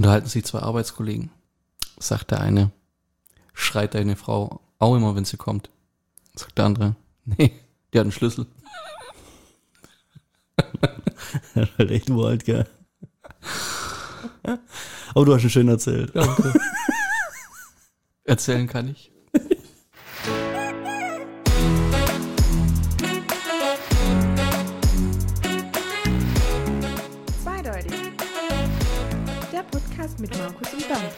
Unterhalten sich zwei Arbeitskollegen. Sagt der eine, schreit deine Frau auch immer, wenn sie kommt. Sagt der andere, nee, die hat einen Schlüssel. Das ist halt echt uralt, gell? Aber du hast ihn schön erzählt. Danke. Erzählen kann ich. Zweideutig. Der Podcast mit Markus und Bernd.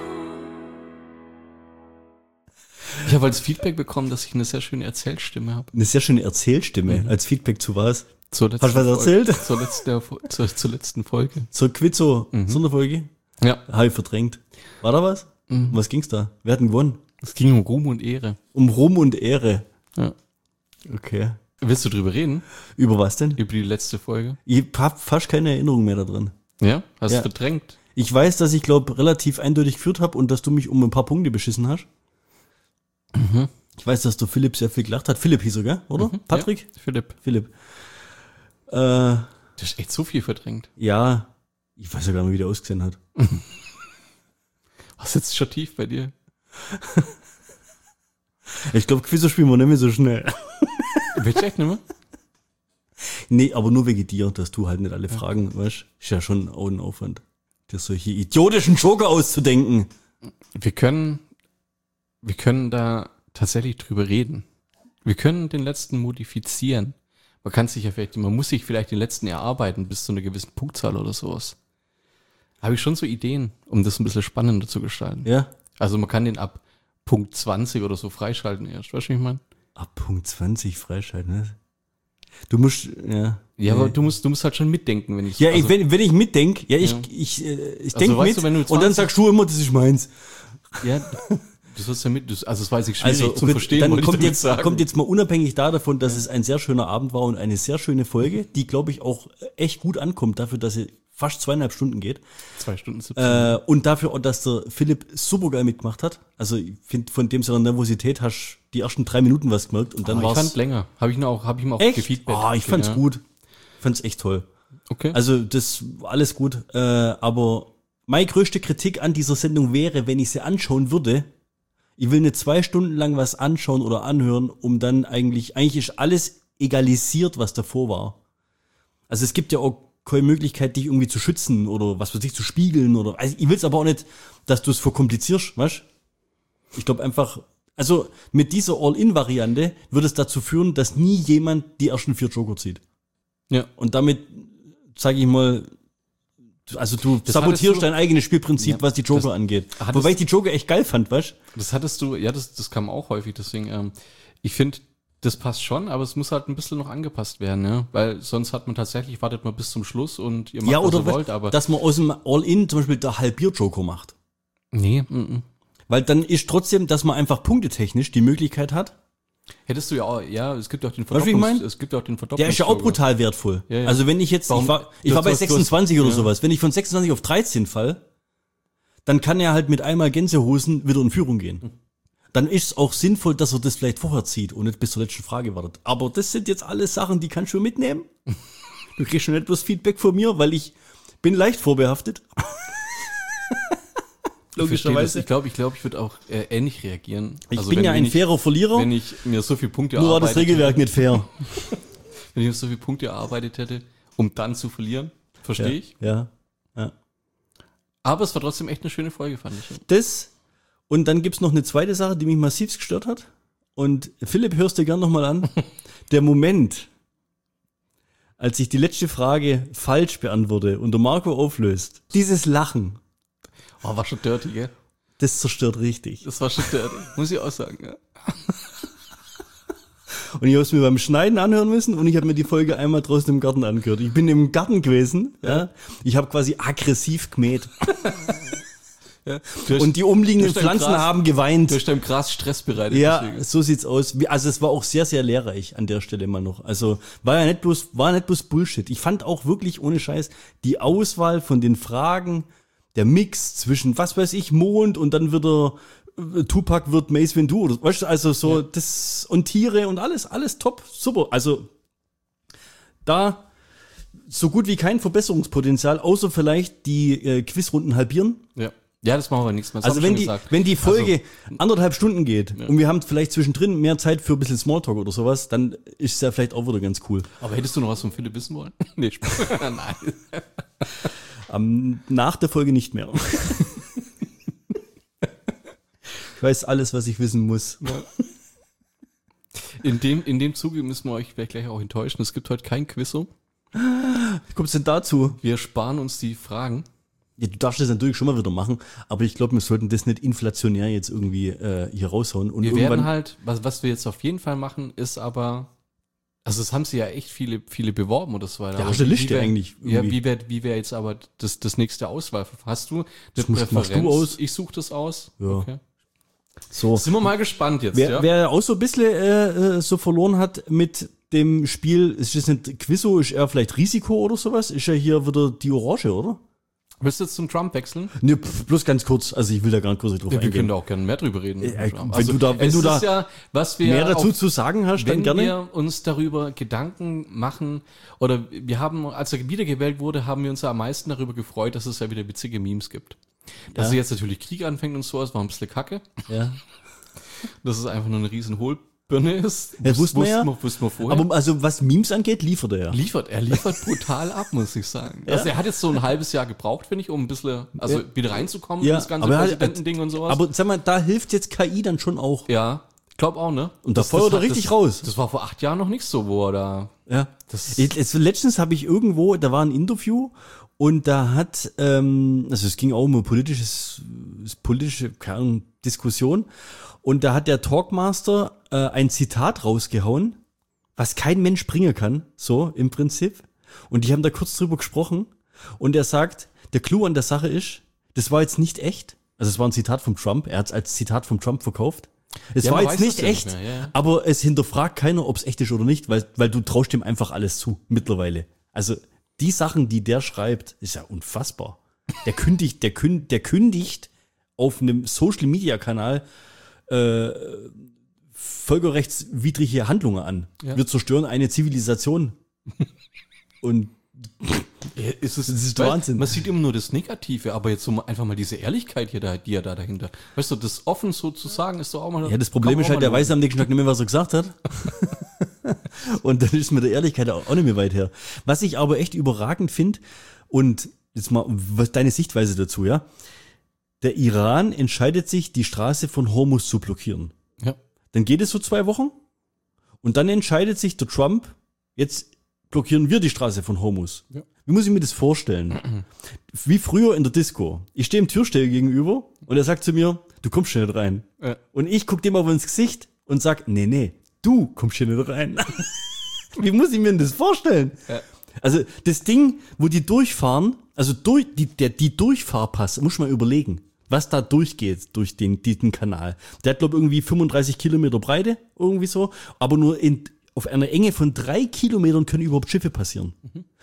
Ich habe als Feedback bekommen, dass ich eine sehr schöne Erzählstimme habe. Eine sehr schöne Erzählstimme als Feedback zu was? Hast du was erzählt? Zur letzten Folge. Zur Quizzo-Sonderfolge? Ja. Habe ich verdrängt. War da was? Um was ging's da? Wer hat denn gewonnen? Es ging um Ruhm und Ehre. Um Ruhm und Ehre. Ja. Okay. Willst du drüber reden? Über was denn? Über die letzte Folge? Ich hab fast keine Erinnerung mehr da drin. Ja? Hast du Ja. verdrängt? Ich weiß, dass ich, glaube relativ eindeutig geführt habe und dass du mich um ein paar Punkte beschissen hast. Ich weiß, dass der Philipp sehr viel gelacht hat. Philipp hieß er, gell? Oder? Patrick? Ja, Philipp. Philipp. Du hast echt so viel verdrängt. Ja, ich weiß ja gar nicht, wie der ausgesehen hat. Was sitzt schon tief bei dir? Ich glaube, Quizzo spielen wir nicht mehr so schnell. Willst du echt nicht mehr? Nee, aber nur wegen dir, dass du halt nicht alle Fragen, weißt, ist ja schon auch ein Aufwand, dir solche idiotischen Joker auszudenken. Wir können da tatsächlich drüber reden. Wir können den letzten modifizieren. Man muss sich vielleicht den letzten erarbeiten bis zu einer gewissen Punktzahl oder sowas. Habe ich schon so Ideen, um das ein bisschen spannender zu gestalten. Ja? Also man kann den ab Punkt 20 oder so freischalten erst, weißt du, wie ich meine? Ab Punkt 20 freischalten, ne? Du musst, ja. Ja, aber du musst halt schon mitdenken, wenn ich Ja, also, wenn ich mitdenk, ich denke weißt mit du, wenn du und dann 20 sagst du immer, das ist meins. ja, du sollst ja also das weiß ich schwierig Also zu verstehen, dann wollte ich damit kommt jetzt mal unabhängig davon, dass es ein sehr schöner Abend war und eine sehr schöne Folge, die, glaube ich, auch echt gut ankommt dafür, dass sie fast 2,5 Stunden geht. 2 Stunden 17. Und dafür auch, dass der Philipp super geil mitgemacht hat. Also ich finde, von dem seiner Nervosität hast die ersten 3 Minuten was gemerkt und dann ich war's fand länger. Habe ich ihm auch echt. gefeedbackt. Ich fand's Ja. gut. Fand's echt toll. Okay. Also das alles gut. Aber meine größte Kritik an dieser Sendung wäre, wenn ich sie anschauen würde. Ich will nicht 2 Stunden lang was anschauen oder anhören, um dann eigentlich ist alles egalisiert, was davor war. Also es gibt ja auch keine Möglichkeit, dich irgendwie zu schützen oder was weiß ich, zu spiegeln oder, also ich will's aber auch nicht, dass du es verkomplizierst, weißt? Ich glaube einfach, also mit dieser All-In-Variante würde es dazu führen, dass nie jemand die ersten 4 Joker zieht. Ja. Und damit, sage ich mal, also du sabotierst dein eigenes Spielprinzip, was die Joker angeht. Wobei ich die Joker echt geil fand, weißt? Das hattest du, ja, das kam auch häufig, deswegen, ich finde, das passt schon, aber es muss halt ein bisschen noch angepasst werden, ja, weil sonst wartet man bis zum Schluss und ihr macht, Ja, was oder ihr wollt, aber. dass man aus dem All-In zum Beispiel der Halbier-Joker macht. Nee, Weil dann ist trotzdem, dass man einfach punktetechnisch die Möglichkeit hat. Hättest du ja auch, ja, es gibt ja auch den Weißt du, wie ich mein? es gibt ja auch den Der ist ja auch brutal wertvoll. Ja, ja. Also wenn ich jetzt, ich war bei 26 oder sowas, wenn ich von 26 auf 13 fall, dann kann er halt mit einmal Gänsehosen wieder in Führung gehen. Dann ist es auch sinnvoll, dass er das vielleicht vorher zieht und nicht bis zur letzten Frage wartet. Aber das sind jetzt alles Sachen, die kannst du mitnehmen. Du kriegst schon etwas Feedback von mir, weil ich bin leicht vorbehaftet. Logischerweise. Ich glaube, ich würde auch ähnlich reagieren. Ich bin ja ein fairer Verlierer. Wenn ich mir so viele Punkte nur war das Regelwerk nicht fair. Wenn ich mir so viele Punkte erarbeitet hätte, um dann zu verlieren, verstehe ich. Ja. Aber es war trotzdem echt eine schöne Folge, fand ich. Das, und dann gibt's noch eine zweite Sache, die mich massiv gestört hat. Und Philipp, hörst du gern nochmal an. Der Moment, als ich die letzte Frage falsch beantworte und der Marco auflöst, dieses Lachen, Oh, war schon dirty, gell? das zerstört richtig. Das war schon dirty, muss ich auch sagen, ja. Und ich habe es mir beim Schneiden anhören müssen und ich habe mir die Folge einmal draußen im Garten angehört. Ich bin im Garten gewesen, ja. Ich habe quasi aggressiv gemäht. Ja. Und die umliegenden Pflanzen haben geweint. Du hast deinem Gras Stress bereitet. Ja, deswegen. so sieht's aus. Also es war auch sehr, sehr lehrreich an der Stelle mal noch. Also war nicht bloß Bullshit. Ich fand auch wirklich ohne Scheiß die Auswahl von den Fragen, der Mix zwischen, was weiß ich, Mond und dann wird Tupac wird Mace Windu oder weißt du, also so das und Tiere und alles top, super. Also da so gut wie kein Verbesserungspotenzial, außer vielleicht die Quizrunden halbieren. Ja. Ja, das machen wir nichts mehr. Das Also haben wir wenn schon wenn die Folge Also, 1,5 Stunden geht und wir haben vielleicht zwischendrin mehr Zeit für ein bisschen Smalltalk oder sowas, dann ist es ja vielleicht auch wieder ganz cool. aber hättest du noch was von Philipp wissen wollen? Nee, nein. Nach der Folge nicht mehr. Ich weiß alles, was ich wissen muss. In dem Zuge müssen wir euch vielleicht gleich auch enttäuschen. Es gibt heute kein Quizzo. Wie kommt's denn dazu? Wir sparen uns die Fragen. Ja, du darfst das natürlich schon mal wieder machen, aber ich glaube, wir sollten das nicht inflationär jetzt irgendwie hier raushauen. Und Wir werden halt, was wir jetzt auf jeden Fall machen, ist aber, also es haben sie ja echt viele beworben oder so weiter. Ja, Aber hast du eine Liste wie wär- eigentlich Ja, irgendwie? wie wäre jetzt aber das nächste Auswahl? Hast du Das machst du aus. Ich suche das aus. Ja. Okay. So. Sind wir mal gespannt jetzt, Wer, wer auch so ein bisschen so verloren hat mit dem Spiel, ist das nicht Quizzo, ist er vielleicht Risiko oder sowas? Ist ja hier wieder die Orange, oder? Willst du jetzt zum Trump wechseln? Ne, bloß ganz kurz, also ich will da gar nicht kurz drauf Wir können eingehen. da auch gerne mehr drüber reden. wenn du da- es ist ja, was wir Mehr dazu auf- zu sagen hast, dann wenn gerne. wir uns darüber Gedanken machen, oder wir haben, als er wiedergewählt wurde, haben wir uns ja am meisten darüber gefreut, dass es ja wieder witzige Memes gibt. Dass Ja. jetzt natürlich Krieg anfängt und sowas, war ein bisschen kacke. Ja. Dass es einfach nur eine riesen Hohlbirne ist. Ja, wussten wir ja. Wussten wir vorher. Aber also was Memes angeht, liefert er ja. Er liefert brutal ab, muss ich sagen. Also er hat jetzt so ein halbes Jahr gebraucht, finde ich, um ein bisschen, also Ja. wieder reinzukommen, Ja, in das ganze aber er hat- Präsidentending und sowas. Aber sag mal, da hilft jetzt KI dann schon auch. ja, glaub auch, ne? Und da feuert er richtig raus. Das war vor 8 Jahren noch nicht so, wo er da, Ja. das Letztens habe ich irgendwo, da war ein Interview und da hat, also es ging auch um eine politische keine Ahnung, Diskussion und da hat der Talkmaster ein Zitat rausgehauen, was kein Mensch bringen kann, so im Prinzip. Und die haben da kurz drüber gesprochen und er sagt, der Clou an der Sache ist, das war jetzt nicht echt. Also es war ein Zitat vom Trump, er hat es als Zitat vom Trump verkauft. Es Ja, war man jetzt weiß nicht es ja echt, nicht mehr, ja, ja. aber es hinterfragt keiner, ob es echt ist oder nicht, weil du traust ihm einfach alles zu, mittlerweile. Also die Sachen, die der schreibt, ist ja unfassbar. Der kündigt auf einem Social-Media-Kanal völkerrechtswidrige Handlungen an. Ja. Wir zerstören eine Zivilisation. Und ist es, das ist weil Wahnsinn. Man sieht immer nur das Negative, aber jetzt so einfach mal diese Ehrlichkeit hier, die er da dahinter. Weißt du, das offen so zu sagen, ist doch auch mal. ja, das Problem ist halt, der weiß am nächsten Tag nicht mehr, was er gesagt hat. Und dann ist mit der Ehrlichkeit auch nicht mehr weit her. Was ich aber echt überragend finde, und jetzt mal, was deine Sichtweise dazu, ja? Der Iran entscheidet sich, die Straße von Hormuz zu blockieren. Ja. Dann geht es so 2 Wochen und dann entscheidet sich der Trump, jetzt blockieren wir die Straße von Hormuz. Ja. Wie muss ich mir das vorstellen? Wie früher in der Disco. Ich stehe dem Türsteher gegenüber und er sagt zu mir, du kommst hier nicht rein. Ja. Und ich gucke dem aber ins Gesicht und sag, nee, du kommst hier nicht rein. Wie muss ich mir denn das vorstellen? Ja. Also das Ding, wo die durchfahren, also die Durchfahrpass, muss man überlegen, was da durchgeht durch diesen Kanal. Der hat, glaube ich, irgendwie 35 Kilometer Breite, irgendwie so, aber nur auf einer Enge von 3 Kilometern können überhaupt Schiffe passieren.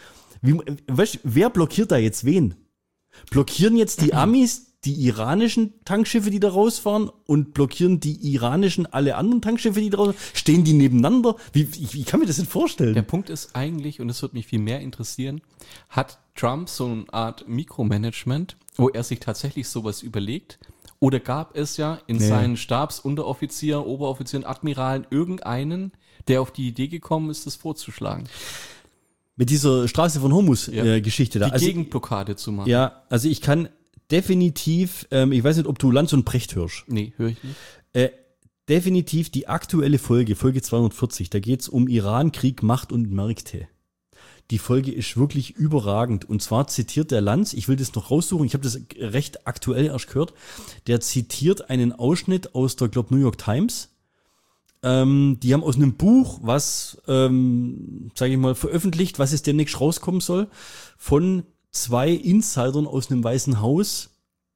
Weißt du, wer blockiert da jetzt wen? Blockieren jetzt die Amis die iranischen Tankschiffe, die da rausfahren, und blockieren die iranischen alle anderen Tankschiffe, die da rausfahren? Stehen die nebeneinander? Wie kann mir das denn vorstellen? Der Punkt ist eigentlich, und das würde mich viel mehr interessieren, hat Trump so eine Art Mikromanagement, wo er sich tatsächlich sowas überlegt? Oder gab es ja in seinen Stabsunteroffizieren, Oberoffizieren, Admiralen irgendeinen, der auf die Idee gekommen ist, das vorzuschlagen? Mit dieser Straße von Hormuz-Geschichte da. Die Gegenblockade zu machen. Ja, also ich kann definitiv, ich weiß nicht, ob du Lanz und Precht hörst. Nee, höre ich nicht. Definitiv die aktuelle Folge 240, da geht's um Iran, Krieg, Macht und Märkte. Die Folge ist wirklich überragend. Und zwar zitiert der Lanz, ich will das noch raussuchen, ich habe das recht aktuell erst gehört, der zitiert einen Ausschnitt aus der, glaube New York Times. Die haben aus einem Buch, was, sage ich mal, veröffentlicht, was es demnächst rauskommen soll, von 2 Insidern aus einem Weißen Haus,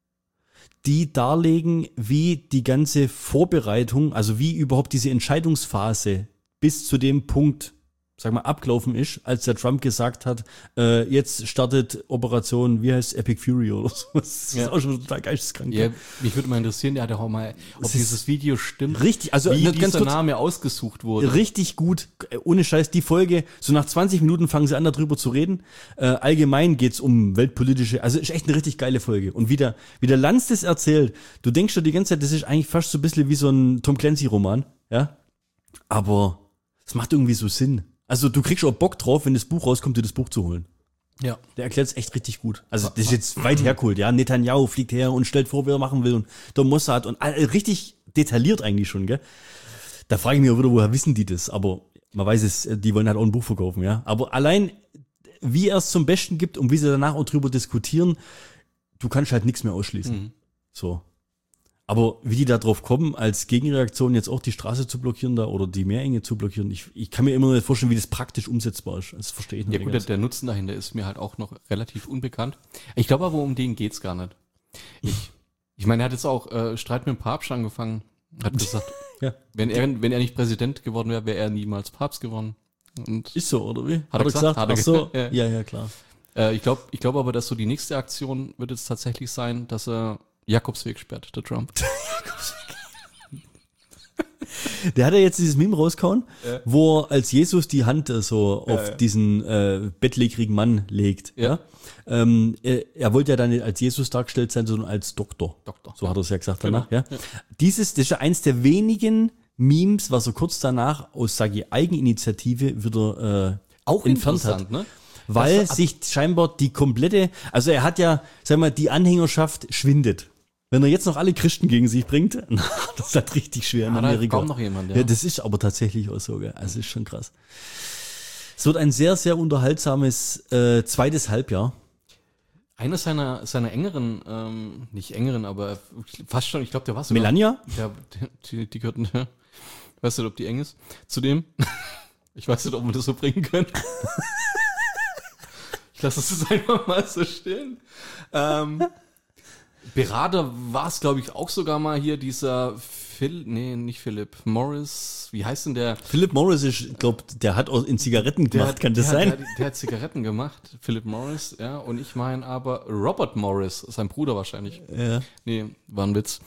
die darlegen, wie die ganze Vorbereitung, also wie überhaupt diese Entscheidungsphase bis zu dem Punkt sag mal, abgelaufen ist, als der Trump gesagt hat, jetzt startet Operation, wie heißt Epic Fury oder so. Das ist auch schon total geisteskrank. Ja, mich würde mal interessieren, ja, auch mal, ob dieses Video stimmt. Richtig, also wie ganz dieser kurz, Name ausgesucht wurde. richtig gut, ohne Scheiß, die Folge, so nach 20 Minuten fangen sie an, darüber zu reden. Allgemein geht's um weltpolitische, also ist echt eine richtig geile Folge. Und wie der Lanz das erzählt, du denkst schon die ganze Zeit, das ist eigentlich fast so ein bisschen wie so ein Tom Clancy-Roman, ja. Aber es macht irgendwie so Sinn. Also du kriegst auch Bock drauf, wenn das Buch rauskommt, dir das Buch zu holen. Ja. Der erklärt es echt richtig gut. Also das ist jetzt weit hergeholt, ja. Netanyahu fliegt her und stellt vor, wie er machen will und der Mossad und richtig detailliert eigentlich schon, gell. Da frage ich mich auch wieder, woher wissen die das? Aber man weiß es, die wollen halt auch ein Buch verkaufen, ja. Aber allein, wie er es zum Besten gibt und wie sie danach auch drüber diskutieren, du kannst halt nichts mehr ausschließen. So. Aber wie die da drauf kommen, als Gegenreaktion jetzt auch die Straße zu blockieren da oder die Meerenge zu blockieren, ich kann mir immer noch nicht vorstellen, wie das praktisch umsetzbar ist. Das verstehe ich nicht. Ja gut, der Nutzen dahinter ist mir halt auch noch relativ unbekannt. Ich glaube aber, um den geht's gar nicht. Ich meine, er hat jetzt auch Streit mit dem Papst angefangen, hat gesagt, Ja. wenn er nicht Präsident geworden wäre, wäre er niemals Papst geworden. Und Ist so, oder wie? Hat er gesagt? Hat er Ach so, gesagt? ja, klar. ich glaube aber, dass so die nächste Aktion wird jetzt tatsächlich sein, dass er Jakobsweg sperrt, der Trump. Der hat ja jetzt dieses Meme rausgehauen, wo er als Jesus die Hand so auf diesen bettlägerigen Mann legt. Ja. Er wollte ja dann nicht als Jesus dargestellt sein, sondern als Doktor. Doktor. So hat er es ja gesagt danach. Genau. Ja. Das ist ja eins der wenigen Memes, was er kurz danach aus, sage ich, Eigeninitiative wieder Auch entfernt hat. interessant, ne? Weil Das- sich scheinbar die komplette, also er hat ja, sag mal, die Anhängerschaft schwindet. Wenn er jetzt noch alle Christen gegen sich bringt, das ist halt richtig schwer in Hat er Amerika. kaum noch jemand, ja, das ist aber tatsächlich auch so, gell? Also ist schon krass. Es wird ein sehr, sehr unterhaltsames zweites Halbjahr. Einer seiner engeren, nicht engeren, aber fast schon, ich glaube, der war sogar. Melania? Ja, die gehörten, ja. Ich weiß nicht, ob die eng ist. Zudem, ich weiß nicht, ob wir das so bringen können. Ich lasse es jetzt einfach mal so stehen. Berater war es, glaube ich, auch sogar mal hier dieser nicht Philip Morris. Wie heißt denn der? Philip Morris ist, ich glaube, der hat auch in Zigaretten gemacht, kann das sein? Der hat Zigaretten gemacht, Philip Morris, ja. Und ich meine aber Robert Morris, sein Bruder wahrscheinlich. Ja. Nee, war ein Witz.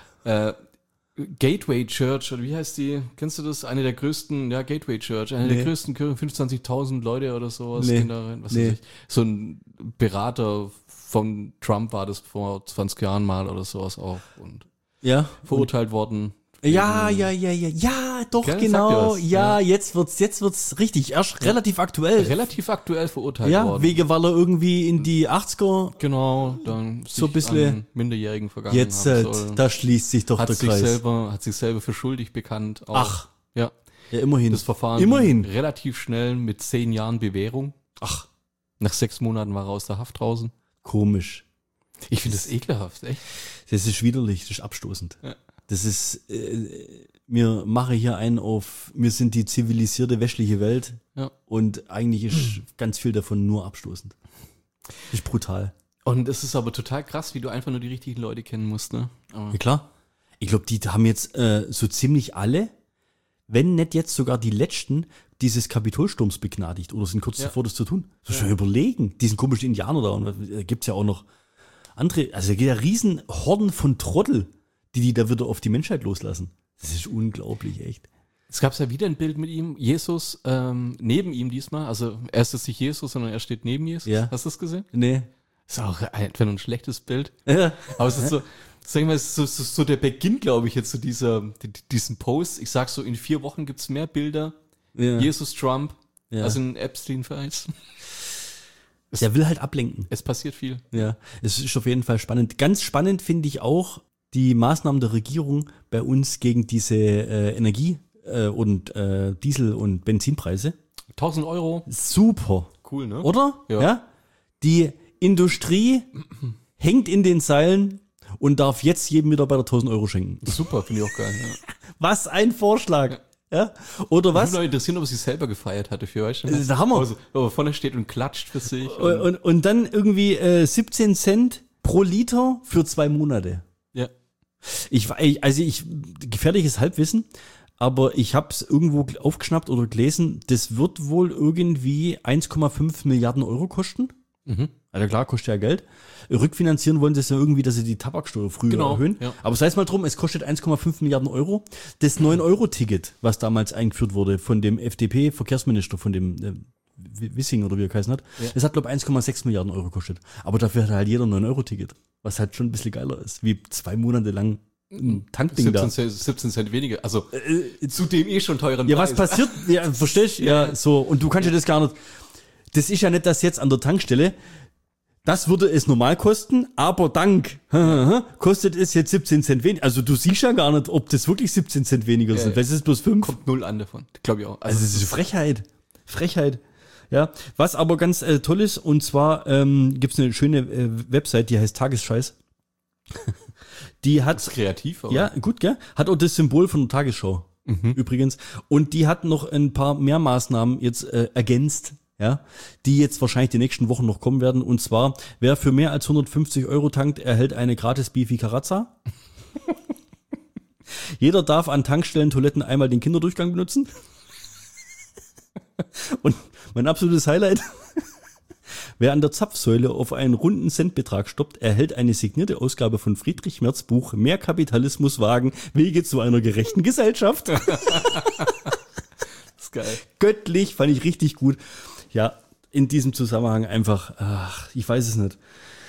Gateway Church, oder wie heißt die? Kennst du das? Eine der größten, ja, Gateway Church, eine der größten Kirchen, 25.000 Leute oder sowas. Nee. Gehen da rein, was weiß ich. So ein Berater von Trump war das vor 20 Jahren mal oder sowas auch und Ja. verurteilt worden. Ja, doch, Gell, sagt genau. dir was? Ja, jetzt wird's richtig. Erst relativ aktuell. Relativ aktuell verurteilt Ja, worden. wegen, weil er irgendwie in die 80er Genau, dann So ein sich bisschen- an Minderjährigen vergangen jetzt, haben soll. da schließt sich doch hat der sich Kreis. selber für schuldig bekannt. Auch. Ach. Ja. Ja, immerhin. Das Verfahren Immerhin. ging relativ schnell mit 10 Jahren Bewährung. Ach, Nach 6 Monaten war er aus der Haft draußen. komisch. Ich finde das ekelhaft, echt. Das ist widerlich, das ist abstoßend. Ja. Das ist, wir machen hier einen auf, wir sind die zivilisierte westliche Welt Ja. und eigentlich ist ganz viel davon nur abstoßend. Das ist brutal. Und es ist aber total krass, wie du einfach nur die richtigen Leute kennen musst, ne? Aber Ja klar. Ich glaube, die haben jetzt so ziemlich alle, wenn nicht jetzt sogar die letzten, dieses Kapitolsturms begnadigt oder sind kurz Ja. davor, das zu tun. Das muss man überlegen. Diesen komischen Indianer da und gibt's ja auch noch andere, also da geht ja riesen Horden von Trottel, die da wieder auf die Menschheit loslassen. Das ist unglaublich, echt. es gab ja wieder ein Bild mit ihm, Jesus, neben ihm diesmal. Also er ist jetzt nicht Jesus, sondern er steht neben Jesus. Ja. Hast du das gesehen? Nee. Ist auch einfach nur ein schlechtes Bild. Ja. Aber es ist so, sagen wir, es ist so der Beginn, glaube ich, jetzt zu diesen Post. Ich sag so, in 4 Wochen gibt's mehr Bilder. Ja. Jesus Trump, Ja. also in Epstein-Files. Der will halt ablenken. Es passiert viel. Ja, es ist auf jeden Fall spannend. Ganz spannend finde ich auch die Maßnahmen der Regierung bei uns gegen diese Energie- und Diesel- und Benzinpreise. 1.000 Euro, Super, cool, ne? oder? Ja. Die Industrie hängt in den Seilen und darf jetzt jedem Mitarbeiter 1.000 Euro schenken. Super, finde ich auch geil. Ja. Was ein Vorschlag. Ja? Oder was? Mich würde noch interessieren, ob sie selber gefeiert hatte für euch. Das ist der Hammer. Also, ob er vorne steht und klatscht für sich. Und dann irgendwie 17 Cent pro Liter für 2 Monate. Ja. Gefährliches Halbwissen. aber ich habe es irgendwo aufgeschnappt oder gelesen, das wird wohl irgendwie 1,5 Milliarden Euro kosten. Also klar, kostet ja Geld. Rückfinanzieren wollen sie es ja irgendwie, dass sie die Tabaksteuer früher erhöhen. Ja. Aber sei es mal drum, es kostet 1,5 Milliarden Euro. Das 9-Euro-Ticket, was damals eingeführt wurde von dem FDP-Verkehrsminister, von dem Wissing oder wie er geheißen hat, das hat, glaube ich, 1,6 Milliarden Euro gekostet. Aber dafür hat halt jeder ein 9-Euro-Ticket, was halt schon ein bisschen geiler ist, wie 2 Monate lang ein Tankding 17 Cent weniger. Also zu dem schon teuren Ja, Preis. was passiert? Ja, verstehst du? Ja, so. Und du kannst ja das gar nicht. Das ist ja nicht das jetzt an der Tankstelle. Das würde es normal kosten, aber dank kostet es jetzt 17 Cent weniger. Also du siehst ja gar nicht, ob das wirklich 17 Cent weniger sind. Vielleicht ist es bloß 5. Kommt 0 an davon, glaube ich auch. Also das ist Frechheit. Frechheit. Ja, was aber ganz toll ist, und zwar gibt's eine schöne Website, die heißt Tagesscheiß. Die hat ist kreativ, aber ja, gut, gell? Hat auch das Symbol von der Tagesschau. Übrigens. Und die hat noch ein paar mehr Maßnahmen jetzt ergänzt, ja, die jetzt wahrscheinlich die nächsten Wochen noch kommen werden. Und zwar, wer für mehr als 150 Euro tankt, erhält eine gratis Bifi Carazza. Jeder darf an Tankstellen, Toiletten einmal den Kinderdurchgang benutzen. Und mein absolutes Highlight: Wer an der Zapfsäule auf einen runden Centbetrag stoppt, erhält eine signierte Ausgabe von Friedrich Merz Buch Mehr Kapitalismus wagen, Wege zu einer gerechten Gesellschaft. das ist geil. Göttlich, fand ich richtig gut. Ja, in diesem Zusammenhang einfach, ich weiß es nicht.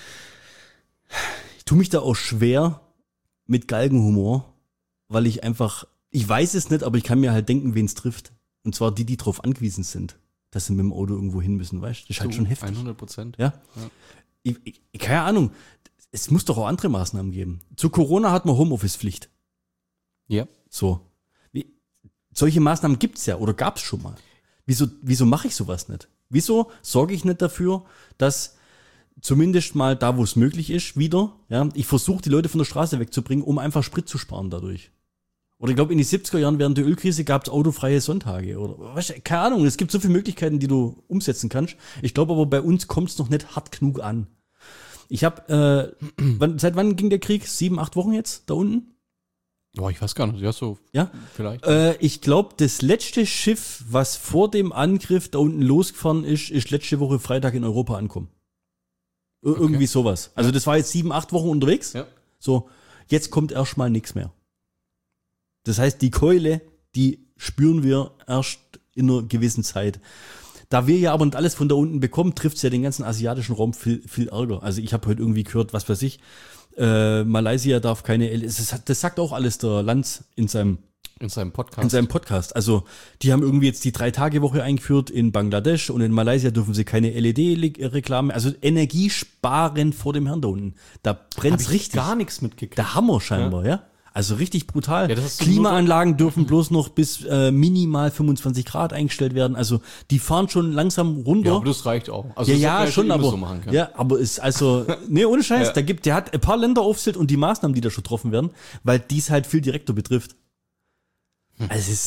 Ich tue mich da auch schwer mit Galgenhumor, weil ich weiß es nicht, aber ich kann mir halt denken, wen es trifft. Und zwar die drauf angewiesen sind, dass sie mit dem Auto irgendwo hin müssen, weißt du? Das ist halt schon heftig. 100%. Ja. Ich, keine Ahnung. Es muss doch auch andere Maßnahmen geben. Zu Corona hat man Homeoffice-Pflicht. Ja. So. Solche Maßnahmen gibt's ja oder gab's schon mal. Wieso mache ich sowas nicht? Wieso sorge ich nicht dafür, dass zumindest mal da, wo es möglich ist, wieder, ja, ich versuche die Leute von der Straße wegzubringen, um einfach Sprit zu sparen dadurch. Oder ich glaube, in den 70er Jahren während der Ölkrise gab es autofreie Sonntage. Oder weißt du, keine Ahnung, es gibt so viele Möglichkeiten, die du umsetzen kannst. Ich glaube aber, bei uns kommt es noch nicht hart genug an. Ich habe, seit wann ging der Krieg? 7, 8 Wochen jetzt da unten? Boah, ich weiß gar nicht. Ja, so Ja. vielleicht. Ich glaube, das letzte Schiff, was vor dem Angriff da unten losgefahren ist letzte Woche Freitag in Europa angekommen. Irgendwie sowas. Also das war jetzt 7, 8 Wochen unterwegs. Ja. So, jetzt kommt erstmal nichts mehr. Das heißt, die Keule, die spüren wir erst in einer gewissen Zeit. Da wir ja aber nicht alles von da unten bekommen, trifft es ja den ganzen asiatischen Raum viel, viel ärger. Also ich habe heute irgendwie gehört, was weiß ich, Malaysia darf keine, das sagt auch alles der Lanz in seinem Podcast. Also die haben irgendwie jetzt die 3-Tage-Woche eingeführt in Bangladesch und in Malaysia dürfen sie keine LED-Reklame, also Energiesparen vor dem Herrn da unten. Da brennt's richtig. Gar nichts mitgekriegt. Der Hammer scheinbar, ja. Also richtig brutal. Ja, das ist so Klimaanlagen dürfen bloß noch bis minimal 25 Grad eingestellt werden. Also die fahren schon langsam runter. Ja, aber das reicht auch. Also Ja, das schon, immer aber so machen können. ja, aber ist also nee, ohne Scheiß. Ja. Der hat ein paar Länder aufzählt und die Maßnahmen, die da schon getroffen werden, weil dies halt viel direkter betrifft. Also es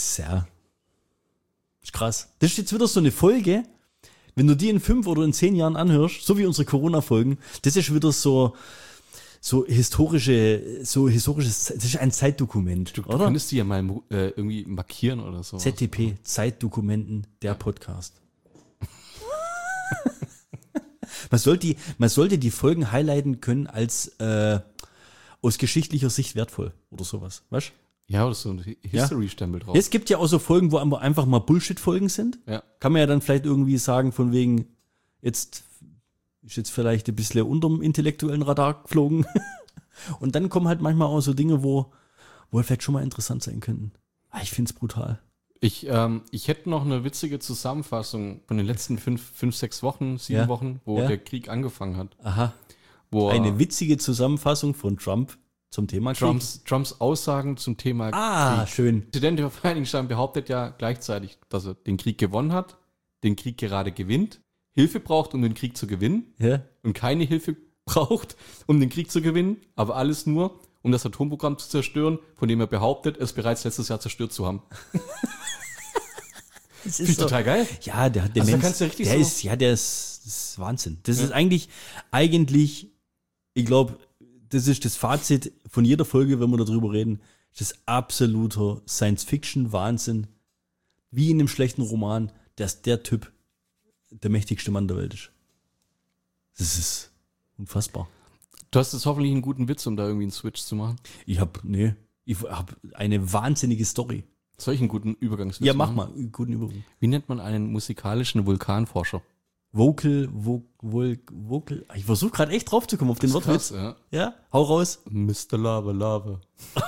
ist krass. Das ist jetzt wieder so eine Folge. Wenn du die in 5 oder in 10 Jahren anhörst, so wie unsere Corona-Folgen, das ist wieder so historisches, das ist ein Zeitdokument, Du oder? könntest die ja mal irgendwie markieren oder so. ZDP, Zeitdokumenten, der Podcast. man sollte die Folgen highlighten können als aus geschichtlicher Sicht wertvoll oder sowas, weißt? Ja, oder so ein History-Stempel drauf. Es gibt ja auch so Folgen, wo einfach mal Bullshit-Folgen sind. Ja. Kann man ja dann vielleicht irgendwie sagen, von wegen, ist jetzt vielleicht ein bisschen unterm intellektuellen Radar geflogen. Und dann kommen halt manchmal auch so Dinge, wo halt vielleicht schon mal interessant sein könnten. Ich find's brutal. Ich hätte noch eine witzige Zusammenfassung von den letzten 5, 6 Wochen, 7 Wochen, wo der Krieg angefangen hat. Aha. Wo Eine witzige Zusammenfassung von Trump zum Thema Krieg. Trumps Aussagen zum Thema Krieg. Schön. Der Präsident der Vereinigten Staaten behauptet ja gleichzeitig, dass er den Krieg gewonnen hat, den Krieg gerade gewinnt, Hilfe braucht, um den Krieg zu gewinnen Ja. und keine Hilfe braucht, um den Krieg zu gewinnen, aber alles nur, um das Atomprogramm zu zerstören, von dem er behauptet, es bereits letztes Jahr zerstört zu haben. Das Finde ich total geil. Ja, der hat Also da Demenz. kannst du richtig der so- ist, das ist Wahnsinn. Das ist eigentlich, ich glaube, das ist das Fazit von jeder Folge, wenn wir darüber reden. Das ist absoluter Science-Fiction-Wahnsinn. Wie in einem schlechten Roman, dass der Typ der mächtigste Mann der Welt ist. Das ist unfassbar. Du hast jetzt hoffentlich einen guten Witz, um da irgendwie einen Switch zu machen. Ich hab eine wahnsinnige Story. Soll ich einen guten Übergangswitz Ja, mach machen? mal, einen guten Übergang. Wie nennt man einen musikalischen Vulkanforscher? Vocal. Ich versuche gerade echt drauf zu kommen auf den Wortwitz. ja. Ja, hau raus. Mr. Lava Lava.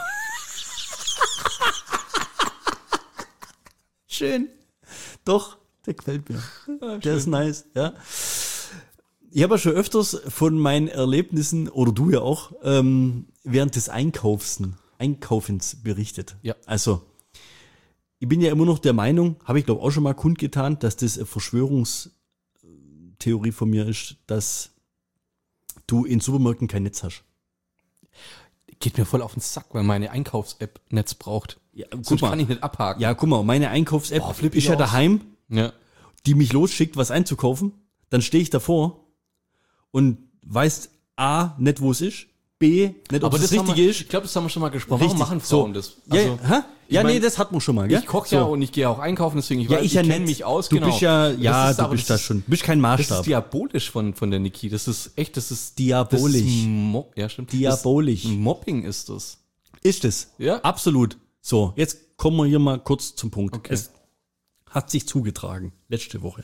Schön. Doch, der gefällt mir. Der ist nice, ja. Ich habe ja schon öfters von meinen Erlebnissen, oder du ja auch, während des Einkaufens berichtet. Ja. Also, ich bin ja immer noch der Meinung, habe ich glaube auch schon mal kundgetan, dass das eine Verschwörungstheorie von mir ist, dass du in Supermärkten kein Netz hast. Geht mir voll auf den Sack, weil meine Einkaufs-App Netz braucht. Ja, Sonst kann ich nicht abhaken. Ja, guck mal, meine Einkaufs-App flipp ist ich ja aus. daheim, Ja. die mich losschickt, was einzukaufen. Dann stehe ich davor und weiß A, nicht wo es ist, B, nicht ob Aber es das richtig ist. Ich glaube, das haben wir schon mal gesprochen. Richtig. Warum machen Frauen So. das? Ja, hä? Ja, ich mein, nee, das hat man schon mal, gell? Ich koche so. ja und ich gehe auch einkaufen, deswegen Ja, ich ja kenne nicht. mich aus. Du bist ja, ja, Das ist du aber- bist da das ist- schon. Du bist kein Das Maßstab. ist diabolisch von der Niki. Das ist echt, das ist Diabolisch. Das ist ja, stimmt. Diabolisch. Das Mobbing ist das. Ist es? Ja. Absolut. So, jetzt kommen wir hier mal kurz zum Punkt. Okay. Es hat sich zugetragen, letzte Woche.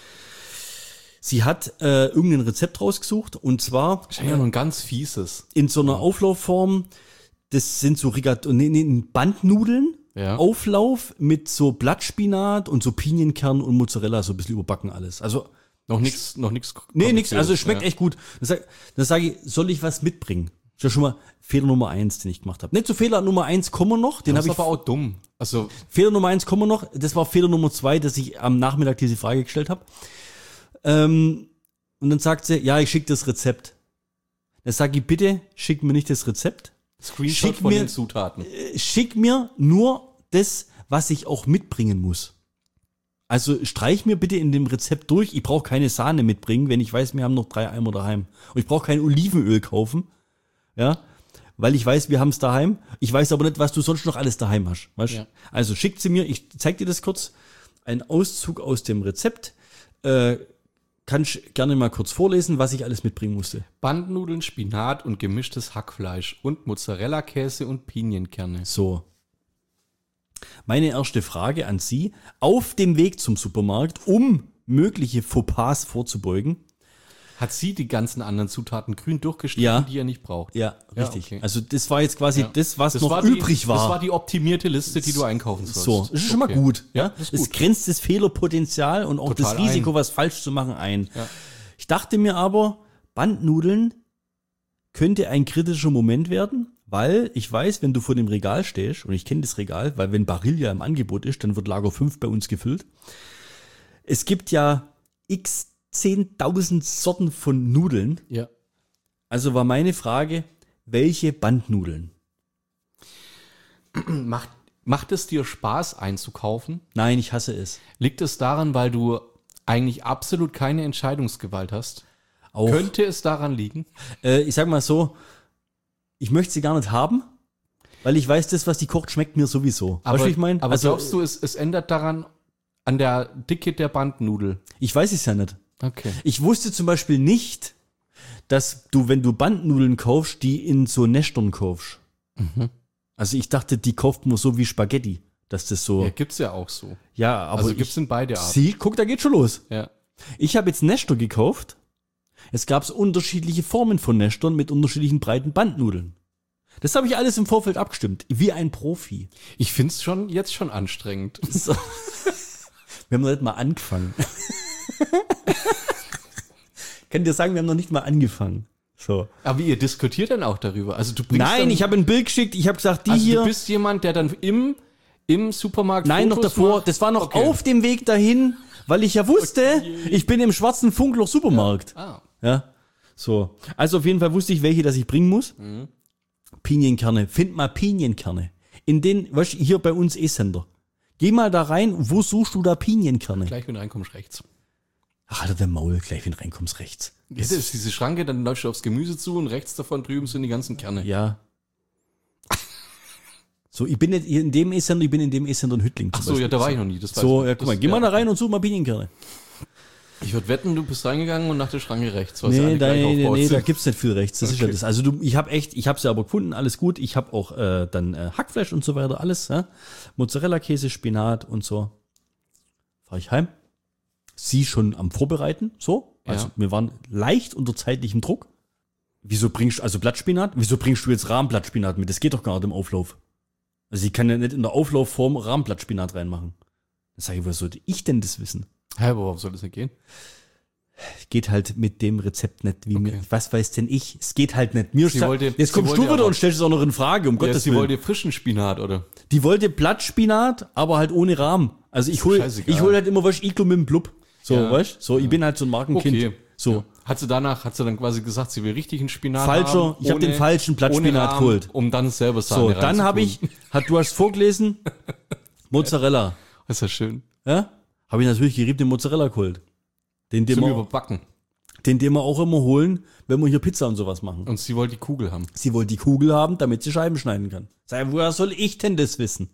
Sie hat irgendein Rezept rausgesucht und zwar Wahrscheinlich ja noch ein ganz fieses. in so einer Auflaufform. Das sind so Bandnudeln. Ja. Auflauf mit so Blattspinat und so Pinienkernen und Mozzarella, so ein bisschen überbacken alles. Also, Noch nichts. nee, nix. Also, es schmeckt ja. echt gut. Dann sag ich, soll ich was mitbringen? Das ist ja schon mal Fehler Nummer 1, den ich gemacht habe. Nicht zu Fehler Nummer 1 kommen wir noch. Den Das habe ist ich. aber auch dumm. Also, Fehler Nummer 1 kommen wir noch. Das war Fehler Nummer 2, dass ich am Nachmittag diese Frage gestellt habe. Und dann sagt sie, ja, ich schicke das Rezept. Dann sage ich, bitte, schick mir nicht das Rezept. Screenshot Schick von mir- den Zutaten. Schick mir nur das, was ich auch mitbringen muss. Also streich mir bitte in dem Rezept durch. Ich brauche keine Sahne mitbringen, wenn ich weiß, wir haben noch 3 Eimer daheim. Und ich brauche kein Olivenöl kaufen. Ja, weil ich weiß, wir haben es daheim. Ich weiß aber nicht, was du sonst noch alles daheim hast. Weißt? Ja. Also schickt sie mir, ich zeig dir das kurz, ein Auszug aus dem Rezept. Kannst gerne mal kurz vorlesen, was ich alles mitbringen musste. Bandnudeln, Spinat und gemischtes Hackfleisch und Mozzarella-Käse und Pinienkerne. So. Meine erste Frage an Sie, auf dem Weg zum Supermarkt, um mögliche Fauxpas vorzubeugen. Hat sie die ganzen anderen Zutaten grün durchgestrichen, Ja. die ihr nicht braucht? Ja, Ja, richtig. okay. Also das war jetzt quasi Ja. das, was noch die, übrig war. Das war die optimierte Liste, die du einkaufen sollst. So, das ist schon mal Okay. gut. Ja, Ja, das ist es gut. grenzt das Fehlerpotenzial und auch Total das Risiko, ein. was falsch zu machen, ein. Ja. Ich dachte mir aber, Bandnudeln könnte ein kritischer Moment werden, weil ich weiß, wenn du vor dem Regal stehst, und ich kenne das Regal, weil wenn Barilla im Angebot ist, dann wird Lager 5 bei uns gefüllt. Es gibt ja x 10.000 Sorten von Nudeln. Ja. Also war meine Frage, welche Bandnudeln? Macht es dir Spaß einzukaufen? Nein, ich hasse es. Liegt es daran, weil du eigentlich absolut keine Entscheidungsgewalt hast? Auch. Könnte es daran liegen? Ich sag mal so, ich möchte sie gar nicht haben, weil ich weiß, das, was die kocht, schmeckt mir sowieso. Weißt du, wie ich meine? Aber glaubst du, es ändert daran an der Dicke der Bandnudel? Ich weiß es ja nicht. Okay. Ich wusste zum Beispiel nicht, dass du, wenn du Bandnudeln kaufst, die in so Nestern kaufst. Also ich dachte, die kauft man so wie Spaghetti, dass das so. Ja, gibt's ja auch so. Ja, aber Also gibt's in beide Arten. Sie, guck, da geht schon los. Ja. Ich habe jetzt Nester gekauft. Es gab unterschiedliche Formen von Nestern mit unterschiedlichen breiten Bandnudeln. Das habe ich alles im Vorfeld abgestimmt, wie ein Profi. Ich find's jetzt schon anstrengend. So. Wir haben noch nicht mal angefangen. Kann dir sagen, wir haben noch nicht mal angefangen. So. Aber ihr diskutiert dann auch darüber. Also du bringst Nein, dann, ich habe ein Bild geschickt, ich habe gesagt, die also hier. du bist jemand, der dann im Supermarkt Nein, noch Fotos davor. macht? Das war noch Okay. auf dem Weg dahin, weil ich ja wusste, ich bin im schwarzen Funkloch Supermarkt. Ah, Ja. So. Also auf jeden Fall wusste ich, welche, dass ich bringen muss. Pinienkerne. Find mal Pinienkerne. In den, weißt du, hier bei uns E-Sender. Geh mal da rein, wo suchst du da Pinienkerne? gleich wenn du reinkommst rechts. Ach, Alter, der Maul, gleich wenn du reinkommst rechts. Ja, das ist diese Schranke, dann läufst du aufs Gemüse zu und rechts davon drüben sind die ganzen Kerne. Ja. So, ich bin nicht hier in dem E-Center, ich bin in dem E-Center in Hüttling. Ach so, ja, da war ich noch nie. Das weiß So, ich. ja, guck mal, Das- geh mal ja. da rein und such mal Pinienkerne. Ich würde wetten, du bist reingegangen und nach der Schranke rechts. Was Nee, gleich aufbaut da sind. gibt's nicht viel rechts. Das ist ja Okay. das. Also ich hab's ja aber gefunden, alles gut. Ich habe auch dann Hackfleisch und so weiter, alles. Ja? Mozzarella-Käse, Spinat und so. Fahr ich heim. Sie schon am Vorbereiten, so. Also Ja. wir waren leicht unter zeitlichem Druck. Wieso bringst du, also Blattspinat, wieso bringst du jetzt Rahmblattspinat mit? Das geht doch gar nicht im Auflauf. Also ich kann ja nicht in der Auflaufform Rahmblattspinat reinmachen. Dann sage ich, woher sollte ich denn das wissen? Hä, warum soll das nicht gehen? Geht halt mit dem Rezept nicht, wie Okay. mir, was weiß denn ich? Es geht halt nicht. Mir Sie sta- wollte- jetzt sie kommst du wollte wieder aber- und stellst es auch noch in Frage, um Ja, Gottes sie Willen. wollte frischen Spinat, oder? Die wollte Blattspinat, aber halt ohne Rahmen. Also ich hol scheißegal. halt immer was Iglo mit dem Blub. So, Ja. weißt? So, ich bin halt so ein Markenkind. Okay. So. Ja. Hat sie dann quasi gesagt, sie will richtigen Spinat Falscher, haben? ich hab den falschen Blattspinat ohne Rahmen, geholt. Um dann selber Sahne So, dann habe reinzutun. du hast vorgelesen, Mozzarella. Das ist ja schön. Ja? Habe ich natürlich geriebene Mozzarella geholt. Den Zum wir Überbacken. auch immer holen, wenn wir hier Pizza und sowas machen. Und sie wollte die Kugel haben. Sie wollte die Kugel haben, damit sie Scheiben schneiden kann. Sag, woher soll ich denn das wissen?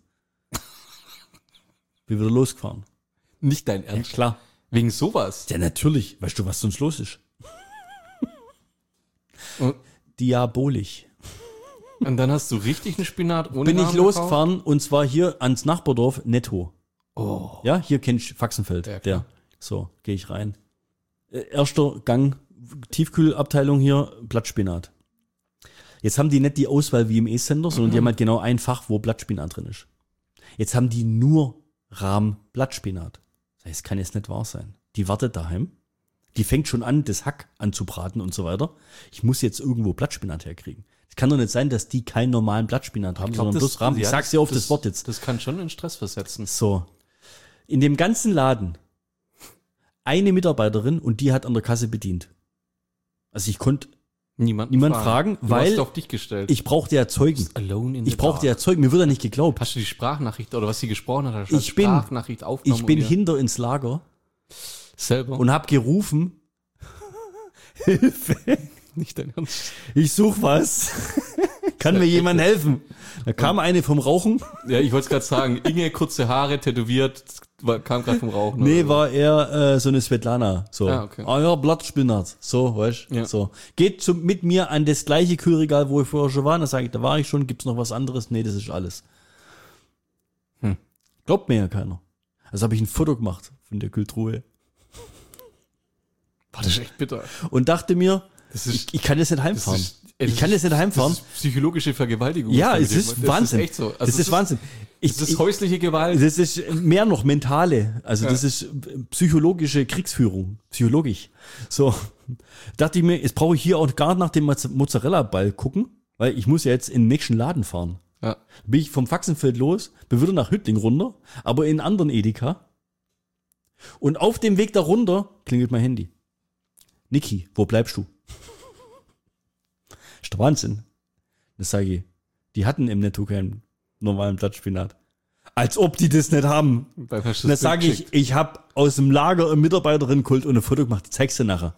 Bin wieder losgefahren. Nicht dein Ernst. Klar. Wegen sowas. Ja, natürlich. Weißt du, was sonst los ist? Und, Diabolisch. und dann hast du richtig einen Spinat ohne Bin ich Rahmen losgefahren und zwar hier ans Nachbardorf Netto. gekauft? Oh. Ja, hier kennst du Faxenfeld. Ja, klar. Der. So, gehe ich rein. Erster Gang, Tiefkühlabteilung hier, Blattspinat. Jetzt haben die nicht die Auswahl wie im E-Center, sondern die haben halt genau ein Fach, wo Blattspinat drin ist. Jetzt haben die nur Rahm-Blattspinat. Das heißt, kann jetzt nicht wahr sein. Die wartet daheim. Die fängt schon an, das Hack anzubraten und so weiter. Ich muss jetzt irgendwo Blattspinat herkriegen. Es kann doch nicht sein, dass die keinen normalen Blattspinat haben, sondern bloß Rahm. Ich sag's dir auf das Wort jetzt. Das kann schon in Stress versetzen. So. In dem ganzen Laden eine Mitarbeiterin und die hat an der Kasse bedient. Also ich konnte Niemand fragen, Du weil hast auf dich gestellt. ich brauchte ja Zeugen. Alone in the Ich brauchte ja dark. Zeugen. Mir wird ja nicht geglaubt. Hast du die Sprachnachricht oder was sie gesprochen hat? Hast du als Ich bin- Sprachnachricht aufgenommen? Ich bin und ihr hinter ins Lager selber und habe gerufen, nicht dein Ernst. ich suche was. Kann mir jemand helfen? Da kam eine vom Rauchen. Ja, ich wollte es gerade sagen. Inge, kurze Haare, tätowiert, kam gerade vom Rauchen. Nee, oder so. war eher so eine Svetlana. So. Ah, okay. Ja, Blattspinat. So, weißt du? Ja. So. Geht mit mir an das gleiche Kühlregal, wo ich vorher schon war. Dann sage ich, da war ich schon. Gibt's noch was anderes? Nee, das ist alles. Glaubt mir ja keiner. Also habe ich ein Foto gemacht von der Kühltruhe Boah, das ist echt bitter. und dachte mir, Das ist, ich kann jetzt nicht heimfahren. das Ich kann jetzt nicht heimfahren. Das ist psychologische Vergewaltigung. Ja, was es da mit ist dem- Wahnsinn. Das ist echt so. Also das ist Wahnsinn. Das ist häusliche Gewalt. Das ist mehr noch mentale. Also das ist psychologische Kriegsführung. Psychologisch. So. Dachte ich mir, jetzt brauche ich hier auch gar nach dem Mozzarella-Ball gucken, weil ich muss ja jetzt in den nächsten Laden fahren. Ja. Bin ich vom Faxenfeld los, bin wieder nach Hüttling runter, aber in einen anderen Edeka. Und auf dem Weg da runter klingelt mein Handy. Niki, wo bleibst du? Ist der Wahnsinn. Das sage ich. Die hatten im Netto keinen normalen Blattspinat. Als ob die das nicht haben. Dann hast du Und dann das sage Bild ich, geschickt. ich habe aus dem Lager eine Mitarbeiterin geholt und ein Foto gemacht. Ich zeig's dir nachher.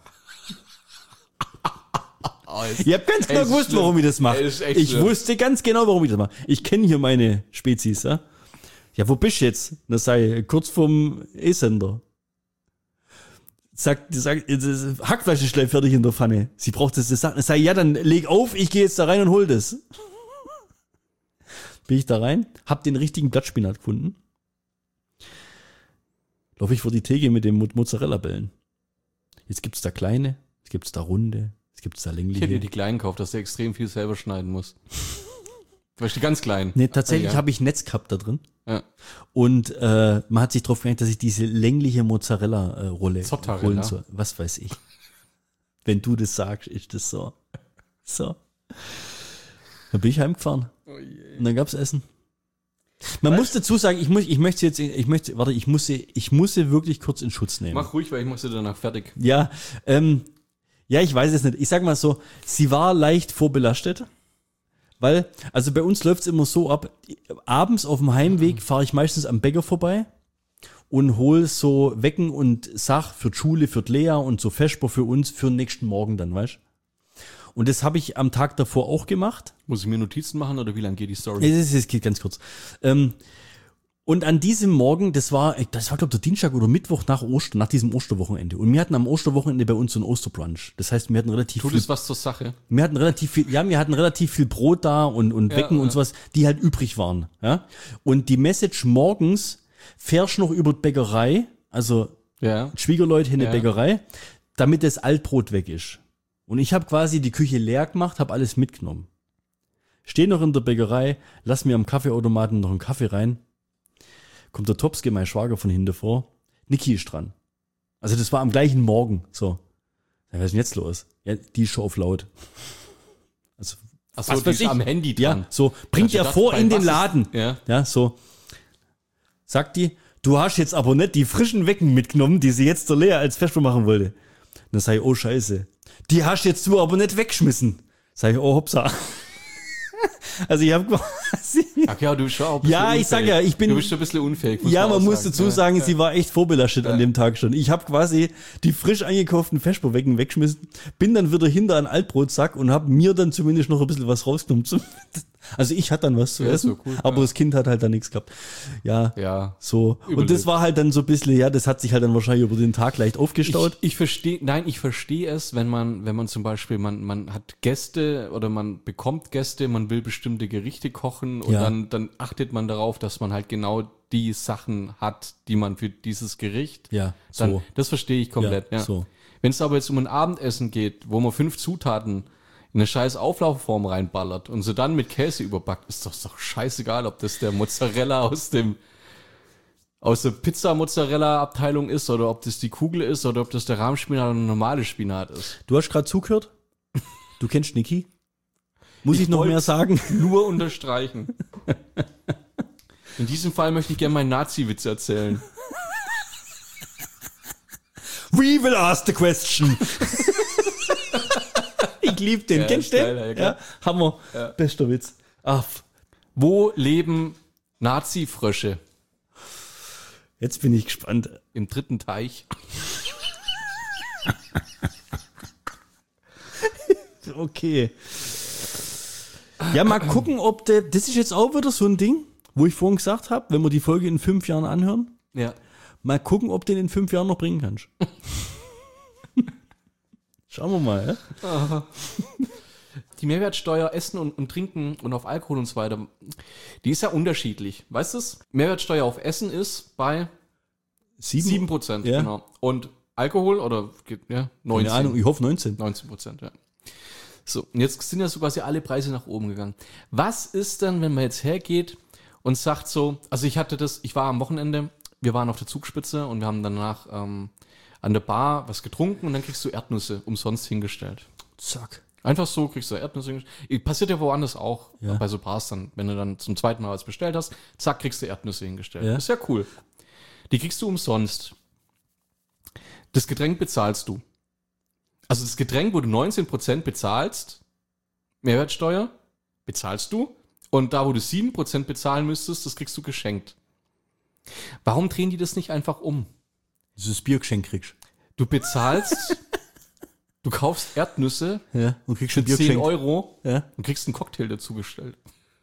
Ich habe ganz genau ist gewusst, schlimm. warum ich das mache. Ey, ist echt Ich schlimm. wusste ganz genau, warum ich das mache. Ich kenne hier meine Spezies. Ja, ja, wo bist du jetzt? Das sei kurz vorm E-Sender. Sagt, das Hackfleisch ist gleich fertig in der Pfanne. Sie braucht das sagen. Das sei, ja, dann leg auf, ich gehe jetzt da rein und hol das. Bin ich da rein, hab den richtigen Blattspinat gefunden. Laufe ich vor die Theke mit dem Mozzarella-Bällen. Jetzt gibt's da kleine, es gibt's da runde, es gibt's da Ich hätte dir längliche. die kleinen gekauft, dass du extrem viel selber schneiden musst. Weißt du, die ganz kleinen. Nee, tatsächlich Ja. habe ich Netz gehabt da drin. Ja. Und man hat sich drauf geeinigt, dass ich diese längliche Mozzarella-Rolle Zottare, holen ne? soll. Was weiß ich. Wenn du das sagst, ist das so. So. Dann bin ich heimgefahren. Und dann gab's Essen. Man muss dazu sagen, ich möchte wirklich kurz in Schutz nehmen. Mach ruhig, weil ich musste danach fertig. Ja, ja, ich weiß es nicht. Ich sag mal so, sie war leicht vorbelastet. Weil, also bei uns läuft's immer so ab, abends auf dem Heimweg fahre ich meistens am Bäcker vorbei und hol so Wecken und Sach für die Schule, für die Lea und so Vesper für uns für den nächsten Morgen dann, weißt? Und das habe ich am Tag davor auch gemacht. Muss ich mir Notizen machen oder wie lange geht die Story? Es geht ganz kurz. Und an diesem Morgen, das war glaube ich, der Dienstag oder Mittwoch nach diesem Osterwochenende. Und wir hatten am Osterwochenende bei uns so ein Osterbrunch. Das heißt, wir hatten relativ Tut es was zur Sache? Wir hatten relativ viel Brot da und Wecken und sowas, die halt übrig waren. Ja? Und die Message morgens, fährst noch über die Bäckerei, also Schwiegerleute in die Bäckerei, damit das Altbrot weg ist. Und ich habe quasi die Küche leer gemacht, habe alles mitgenommen. Stehe noch in der Bäckerei, lass mir am Kaffeeautomaten noch einen Kaffee rein. Kommt der Topske, mein Schwager, von hinten vor. Niki ist dran. Also das war am gleichen Morgen. So. Was ist denn jetzt los? Ja, die ist schon auf laut. Also, achso, die ist am Handy dran. Ja, so, bringt er vor in den Laden. Ja, so. Sagt die, du hast jetzt aber nicht die frischen Wecken mitgenommen, die sie jetzt der Lea als Vesper machen wollte. Dann sag ich, oh scheiße. Die hast jetzt du aber nicht weggeschmissen. Sag ich, oh hoppsa. Also ich habe quasi... Ach ja, du bist schon auch ein bisschen unfähig. Ich sag ja, du bist schon ein bisschen unfähig. Ja, man muss dazu sagen, sie war echt vorbelastet an dem Tag schon. Ich habe quasi die frisch eingekauften Vesperwecken weggeschmissen, bin dann wieder hinter einen Altbrotsack und habe mir dann zumindest noch ein bisschen was rausgenommen. Also ich hatte dann was zu essen, so cool, aber das Kind hat halt dann nichts gehabt. Ja, so. Überlebt. Und das war halt dann so ein bisschen, das hat sich halt dann wahrscheinlich über den Tag leicht aufgestaut. Ich verstehe es, wenn man zum Beispiel, man hat Gäste oder man bekommt Gäste, man will bestimmte Gerichte kochen und dann achtet man darauf, dass man halt genau die Sachen hat, die man für dieses Gericht. Ja, so. Das verstehe ich komplett, So. Wenn es aber jetzt um ein Abendessen geht, wo man 5 Zutaten in eine scheiß Auflaufform reinballert und sie dann mit Käse überbackt, ist doch scheißegal, ob das der Mozzarella aus der Pizza-Mozzarella-Abteilung ist oder ob das die Kugel ist oder ob das der Rahmspinat oder eine normale Spinat ist. Du hast gerade zugehört? Du kennst Niki? Muss ich noch mehr sagen? Nur unterstreichen. In diesem Fall möchte ich gerne meinen Nazi-Witz erzählen. We will ask the question. Ich lieb den. Kennst du den? Ja, Hammer. Ja. Bester Witz. Wo leben Nazi-Frösche? Jetzt bin ich gespannt. Im 3. Teich. Okay. Ja, mal gucken, ob das ist jetzt auch wieder so ein Ding, wo ich vorhin gesagt habe, wenn wir die Folge in 5 Jahren anhören. Ja. Mal gucken, ob du den in 5 Jahren noch bringen kannst. Schauen wir mal, ja? Die Mehrwertsteuer Essen und Trinken und auf Alkohol und so weiter, die ist ja unterschiedlich. Weißt du es? Mehrwertsteuer auf Essen ist bei 7%, ja. Genau. Und Alkohol oder 19? Keine Ahnung, ich hoffe 19. 19%, ja. So, und jetzt sind ja so quasi alle Preise nach oben gegangen. Was ist denn, wenn man jetzt hergeht und sagt so, also ich war am Wochenende, wir waren auf der Zugspitze und wir haben danach an der Bar was getrunken und dann kriegst du Erdnüsse umsonst hingestellt. Zack. Einfach so kriegst du Erdnüsse hingestellt. Passiert ja woanders auch, bei so Bars dann, wenn du dann zum zweiten Mal was bestellt hast, zack, kriegst du Erdnüsse hingestellt. Ja. Ist ja cool. Die kriegst du umsonst. Das Getränk bezahlst du. Also das Getränk, wo du 19% bezahlst, Mehrwertsteuer, bezahlst du. Und da, wo du 7% bezahlen müsstest, das kriegst du geschenkt. Warum drehen die das nicht einfach um? Dass du das Biergeschenk kriegst. Du bezahlst, du kaufst Erdnüsse und kriegst für 10 Euro und kriegst einen Cocktail dazugestellt.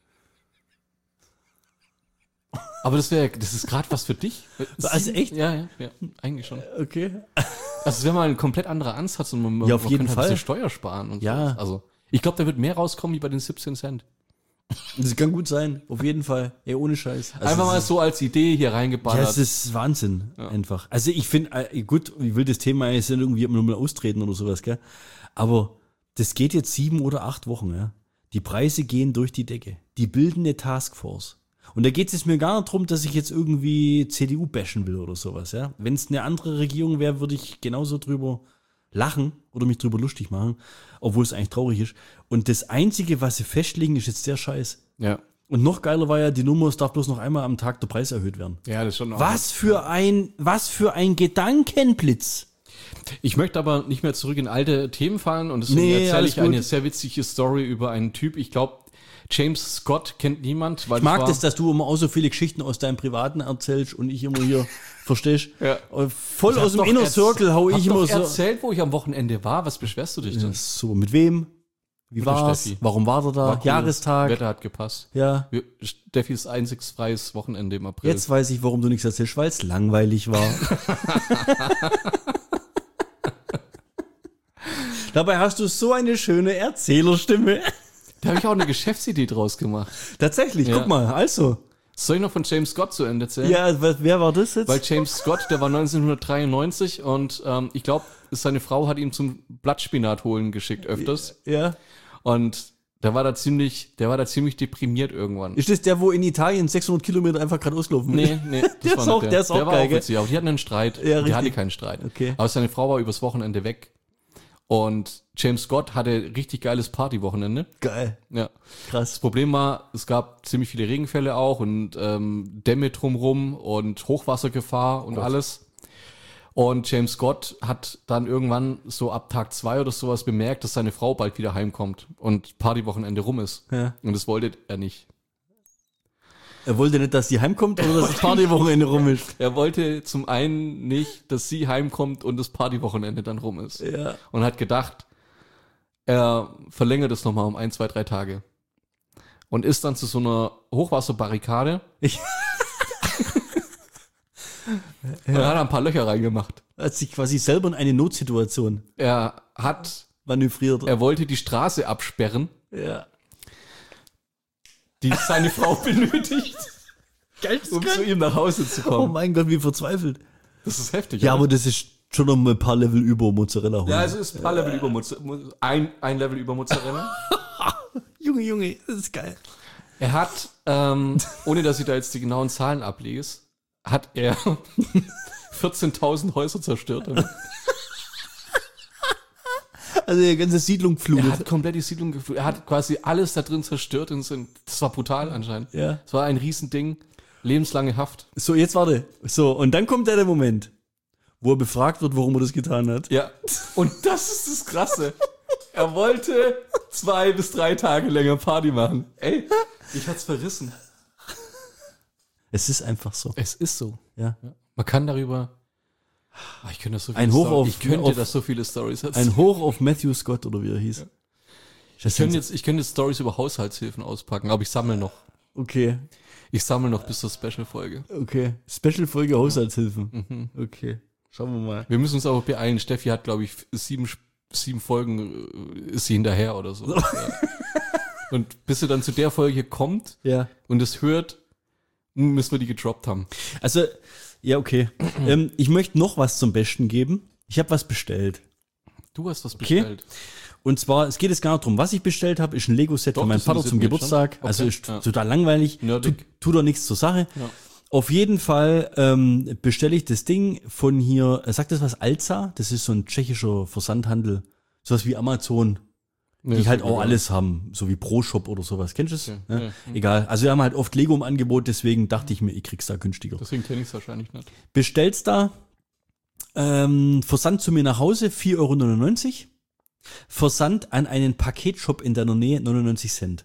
Aber das ist gerade was für dich. Also echt? Ja, eigentlich schon. Okay. Also es wäre mal ein komplett anderer Ansatz und man auf jeden könnte Fall ein bisschen Steuer sparen und so. Also ich glaube, da wird mehr rauskommen wie bei den 17 Cent. Das kann gut sein, auf jeden Fall. Ey, ohne Scheiß. Also einfach mal so als Idee hier reingeballert. Ja, das ist Wahnsinn, einfach. Also ich finde, gut, ich will das Thema jetzt irgendwie nur mal austreten oder sowas, gell? Aber das geht jetzt 7 oder 8 Wochen, ja. Die Preise gehen durch die Decke. Die bilden eine Taskforce. Und da geht es mir gar nicht darum, dass ich jetzt irgendwie CDU bashen will oder sowas, ja. Wenn es eine andere Regierung wäre, würde ich genauso drüber lachen oder mich drüber lustig machen, obwohl es eigentlich traurig ist. Und das Einzige, was sie festlegen, ist jetzt der Scheiß. Ja. Und noch geiler war ja, die Nummer, es darf bloß noch einmal am Tag der Preis erhöht werden. Ja, das ist schon. Was für ein Gedankenblitz. Ich möchte aber nicht mehr zurück in alte Themen fallen und deswegen erzähle ich eine sehr witzige Story über einen Typ. Ich glaube, James Scott kennt niemand. Weil ich mag das, dass du immer auch so viele Geschichten aus deinem Privaten erzählst und ich immer hier, verstehst? Ja. Voll aus dem Inner Circle hau ich immer so. Ich erzählt, wo ich am Wochenende war. Was beschwerst du dich denn? So, mit wem? Wie Mit der war's? Steffi. Warum war er da? War cool. Jahrestag? Wetter hat gepasst. Ja. Steffis einziges freies Wochenende im April. Jetzt weiß ich, warum du nichts erzählst, weil es langweilig war. Dabei hast du so eine schöne Erzählerstimme. Da habe ich auch eine Geschäftsidee draus gemacht. Tatsächlich, Ja. guck mal, also. Soll ich noch von James Scott zu Ende erzählen? Ja, wer war das jetzt? Weil James Scott, der war 1993 und ich glaube, seine Frau hat ihn zum Blattspinat holen geschickt öfters. Ja. Und der war da ziemlich deprimiert irgendwann. Ist das der, wo in Italien 600 Kilometer einfach gerade auslaufen? Nee, Der ist auch- der ist auch der war geil, auch gell? witzig, aber die hatten einen Streit. Ja, Die richtig. hatte keinen Streit. Okay. Aber seine Frau war übers Wochenende weg. Und James Scott hatte richtig geiles Partywochenende. Geil. Ja. Krass. Das Problem war, es gab ziemlich viele Regenfälle auch und Dämme drumrum und Hochwassergefahr und alles. Und James Scott hat dann irgendwann so ab Tag 2 oder sowas bemerkt, dass seine Frau bald wieder heimkommt und Partywochenende rum ist. Ja. Und das wollte er nicht. Er wollte nicht, dass die heimkommt oder dass das Partywochenende rum ist. Er wollte zum einen nicht, dass sie heimkommt und das Partywochenende dann rum ist. Ja. Und hat gedacht, er verlängert es nochmal um 1, 2, 3 Tage. Und ist dann zu so einer Hochwasserbarrikade und hat ein paar Löcher reingemacht. Hat sich quasi selber in eine Notsituation Er manövriert. wollte die Straße absperren, Ja. die seine Frau benötigt, um zu ihm nach Hause zu Oh kommen. mein Gott, wie verzweifelt. Das ist heftig. Ja, oder? aber das ist schon noch mal ein paar Level über Mozzarella holen. Ja, es ist ein paar Level über Mozzarella. Ein Level über Mozzarella. Junge, das ist geil. Er hat, ohne dass ich da jetzt die genauen Zahlen ablese, hat er 14.000 Häuser zerstört. Also die ganze Siedlung Er flutet. hat komplett die Siedlung geflutet. Er hat quasi alles da drin zerstört und das war brutal anscheinend. Ja. Es war ein Riesending. Lebenslange Haft. So, jetzt warte. So, und dann kommt der Moment, wo er befragt wird, warum er das getan hat. Ja. Und das ist das Krasse. Er wollte 2 bis 3 Tage länger Party machen. Ey, ich hat's verrissen. Es ist einfach so. Es ist so. Ja. Man kann darüber. Ich könnte das so Ein Hoch Storys- auf- ich könnte auf- das so viele Stories erzählen. Ein Hoch auf Matthew Scott oder wie er hieß. Ich könnte jetzt Stories über Haushaltshilfen auspacken, aber ich sammle noch. Okay, Ich sammle noch bis zur Special-Folge. okay. Special-Folge Haushaltshilfen. Okay, schauen wir mal. Wir müssen uns aber beeilen. Steffi hat, glaube ich, 7 Folgen ist sie hinterher oder so. Ja. Und bis sie dann zu der Folge kommt Ja. und es hört, müssen wir die gedroppt haben. Also, ja, okay. Ich möchte noch was zum Besten geben. Ich habe was bestellt. Du hast was Okay. bestellt. Und zwar, es geht jetzt gar nicht drum, was ich bestellt habe, ist ein Lego-Set Doch, von meinem das Vater interessiert zum mich Geburtstag. schon. Also Okay, ist ja. total langweilig. Nerdig. Tut doch nichts zur Sache. Ja. Auf jeden Fall bestelle ich das Ding von hier, sagt das was, Alza? Das ist so ein tschechischer Versandhandel. Sowas wie Amazon. Nee, Die ist halt mir auch egal. alles haben, so wie ProShop oder sowas. Kennst du das? Okay, Ja? ja. Egal. Also wir haben halt oft Lego im Angebot, deswegen dachte ich mir, ich krieg's da günstiger. Deswegen kenne ich es wahrscheinlich nicht. Bestellst da, Versand zu mir nach Hause, 4,99 €. Versand an einen Paketshop in deiner Nähe, 99 Cent.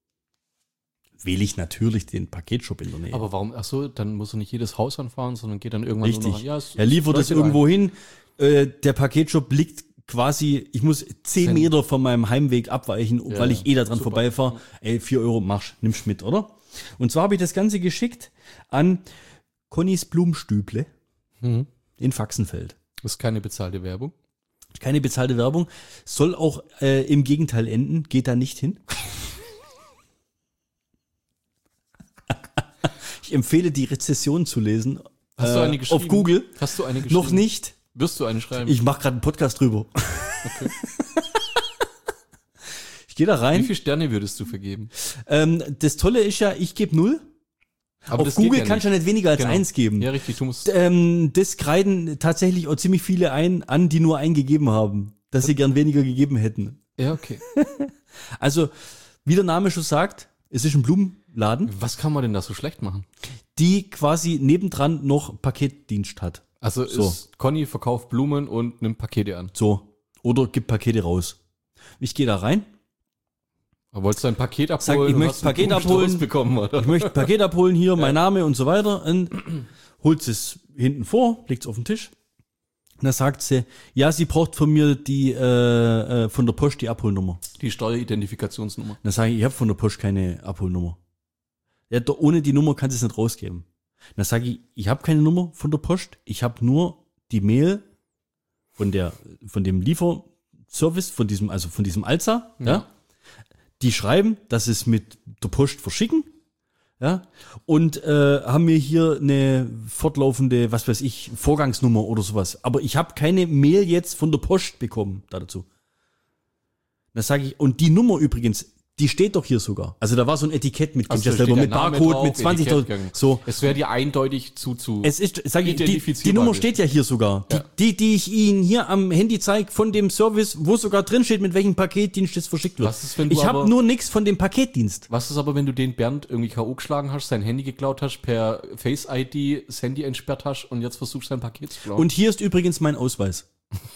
Wähle ich natürlich den Paketshop in der Nähe. Aber warum? Ach so, dann muss er nicht jedes Haus anfahren, sondern geht dann irgendwann nur noch Richtig. an. Ja, Er liefert es leuchtet irgendwo hin. Der Paketshop liegt quasi, ich muss 10 Cent. Meter von meinem Heimweg abweichen, Ja, weil ich eh da dran super. vorbeifahre. Ey, 4 € machst, nimmst mit, oder? Und zwar habe ich das Ganze geschickt an Connys Blumenstüble Mhm. in Faxenfeld. Das ist keine bezahlte Werbung. Keine bezahlte Werbung. Soll auch im Gegenteil enden. Geht da nicht hin. Ich empfehle, die Rezession zu lesen. Hast du eine geschrieben? Auf Google. Hast du eine geschrieben? Noch nicht. Wirst du eine schreiben? Ich mache gerade einen Podcast drüber. Okay. Ich gehe da Wie rein. viele Sterne würdest du vergeben? Das Tolle ist ja, ich gebe 0. Aber Auf das geht Google ja kannst du nicht. ja nicht weniger als Genau. 1 geben. Ja, richtig. Du musst. Das kreiden tatsächlich auch ziemlich viele an, die nur eingegeben haben, dass sie gern weniger gegeben hätten. Ja, okay. Also, wie der Name schon sagt, es ist ein Blumenladen, Was kann man denn da so schlecht machen? die quasi nebendran noch Paketdienst hat. Also So. ist Conny verkauft Blumen und nimmt Pakete an. So. Oder gibt Pakete raus. Ich gehe da rein, Aber wolltest du ein Paket abholen? Sag, ich und möchte hast einen Paket Blumenstrauß abholen. bekommen, oder? ich möchte ein Paket abholen, hier, mein Name und so weiter. Und holt es hinten vor, legt es auf den Tisch. da sagt sie, ja, sie braucht von mir die von der Post die Abholnummer. Die Steueridentifikationsnummer. Da sage ich habe von der Post keine Abholnummer. Ja, ohne die Nummer kann sie es nicht rausgeben. Da sage ich habe keine Nummer von der Post, ich habe nur die Mail von dem Lieferservice, von diesem Alza, ja. Die schreiben, dass es mit der Post verschicken, ja, und haben mir hier eine fortlaufende, was weiß ich, Vorgangsnummer oder sowas. Aber ich habe keine Mail jetzt von der Post bekommen dazu. Da sage ich, und die Nummer übrigens, die steht doch hier sogar. Also da war so ein Etikett mit, Also mit Barcode, mit 20.000. So. Es wäre dir eindeutig Es ist, sag ich, die identifizierbar Nummer steht ja hier sogar. Ja. Die ich Ihnen hier am Handy zeige von dem Service, wo sogar drin steht, mit welchem Paketdienst das verschickt wird. Was ist, wenn du ich habe aber- nur nichts von dem Paketdienst. Was ist aber, wenn du den Bernd irgendwie K.O. geschlagen hast, sein Handy geklaut hast, per Face-ID das Handy entsperrt hast und jetzt versuchst sein Paket zu klauen? Und hier ist übrigens mein Ausweis.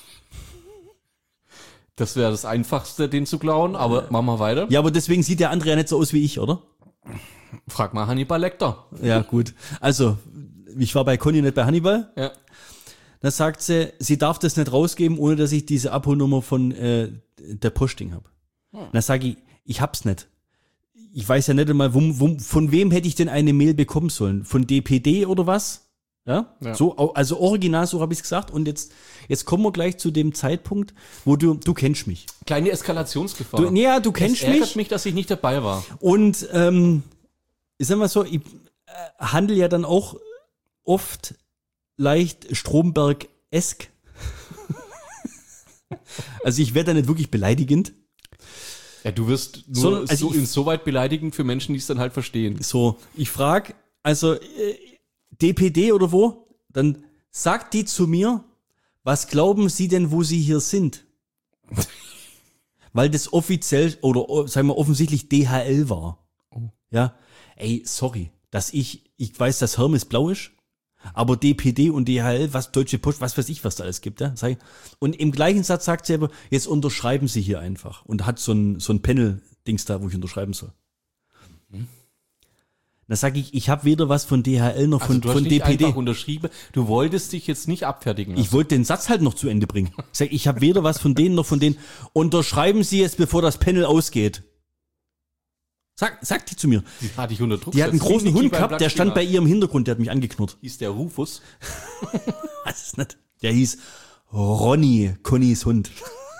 Das wäre das Einfachste, den zu klauen, aber machen wir weiter. Ja, aber deswegen sieht der andere ja nicht so aus wie ich, oder? Frag mal Hannibal Lecter. Ja, gut. Also, ich war bei Conny, nicht bei Hannibal. Ja. Da sagt sie darf das nicht rausgeben, ohne dass ich diese Abholnummer von der Posting habe. Da sage ich hab's nicht. Ich weiß ja nicht einmal, von wem hätte ich denn eine Mail bekommen sollen? Von DPD oder was? Ja? So, also original, so habe ich es gesagt. Und jetzt kommen wir gleich zu dem Zeitpunkt, wo du kennst mich. Kleine Eskalationsgefahr. Du kennst es ärgert mich. mich, dass ich nicht dabei war. Und ich sag mal so, ich handle ja dann auch oft leicht Stromberg-esk. Also ich werde da nicht wirklich beleidigend. Ja, du wirst nur insoweit beleidigend für Menschen, die es dann halt verstehen. So, ich frage, also DPD oder wo, dann sagt die zu mir, was glauben Sie denn, wo Sie hier sind? Weil das offiziell oder sagen wir offensichtlich DHL war. Oh. Ja, ey, sorry, dass ich weiß, dass Hermes blau ist, aber DPD und DHL, was Deutsche Post, was weiß ich, was da alles gibt, ja. Und im gleichen Satz sagt sie aber, jetzt unterschreiben Sie hier einfach und hat so ein Panel-Dings da, wo ich unterschreiben soll. Da sage ich habe weder was von DHL noch Also von du hast nicht DPD. einfach unterschrieben. Du wolltest dich jetzt nicht abfertigen lassen. Ich wollte den Satz halt noch zu Ende bringen. Ich sage, ich habe weder was von denen noch von denen. Unterschreiben Sie jetzt, bevor das Panel ausgeht. Sagt die zu mir. Die hatte ich unter Druck. Die hat einen gesetzt. großen Niki Hund beim gehabt, der stand bei Blattspieler. ihr im Hintergrund, der hat mich angeknurrt. Hieß der Rufus. Das ist nicht. Der hieß Ronny, Connys Hund.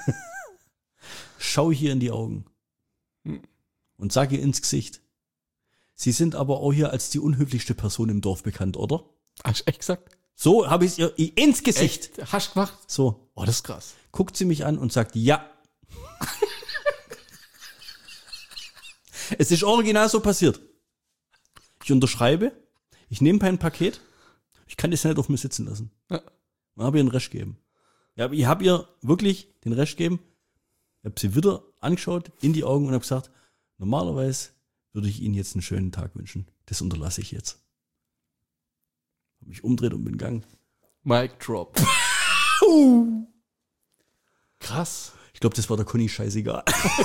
Schau hier in die Augen und sag ihr ins Gesicht. Sie sind aber auch hier als die unhöflichste Person im Dorf bekannt, oder? Hast du echt gesagt? So habe ich es ihr ins Gesicht. Echt? Hast du gemacht? So, Oh, das ist krass. guckt sie mich an und sagt, ja. Es ist original so passiert. Ich unterschreibe, ich nehme mein Paket, ich kann das ja nicht auf mir sitzen lassen. Ja. Dann habe ihr den Rest gegeben. Ja, ich habe ihr wirklich den Rest gegeben, habe sie wieder angeschaut, in die Augen und habe gesagt, normalerweise würde ich Ihnen jetzt einen schönen Tag wünschen. Das unterlasse ich jetzt. Habe mich umdreht und bin gegangen. Mic drop. Krass. Ich glaube, das war der Conny scheißegal.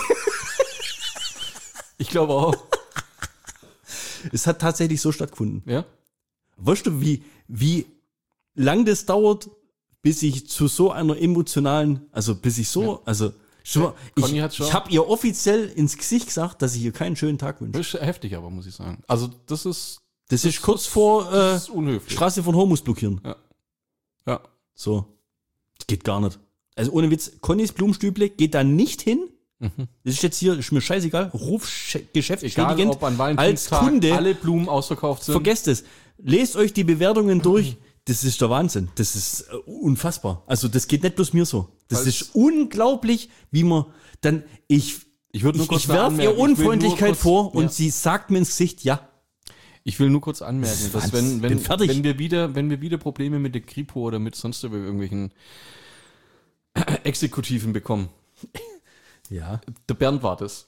Ich glaube auch. Es hat tatsächlich so stattgefunden. Ja? Weißt du, wie lang das dauert, bis ich zu so einer emotionalen, also bis ich so, also schon mal, Conny hat schon- ich habe ihr offiziell ins Gesicht gesagt, dass ich ihr keinen schönen Tag wünsche. Das ist heftig, aber muss ich sagen. Also, das ist Das ist kurz vor das ist unhöflich. Straße von Hormus blockieren. Ja. So. Das geht gar nicht. Also ohne Witz, Connys Blumenstüble geht da nicht hin. Das ist jetzt hier, ist mir scheißegal, Rufgeschäft Egal, schädigend. ob an Als Valentinstag Kunde, alle Blumen ausverkauft sind. vergesst es. Lest euch die Bewertungen durch. Das ist der Wahnsinn. Das ist unfassbar. Also das geht nicht bloß mir so. Das Falls- ist unglaublich, wie man dann, ich würd nur kurz werfe anmerken, ihr ich will nur Unfreundlichkeit kurz- vor und ja. sie sagt mir ins Gesicht, ja. Ich will nur kurz anmerken, dass Bin fertig. wenn wir wieder Probleme mit der Kripo oder mit sonst irgendwelchen Exekutiven bekommen, Ja. der Bernd war das.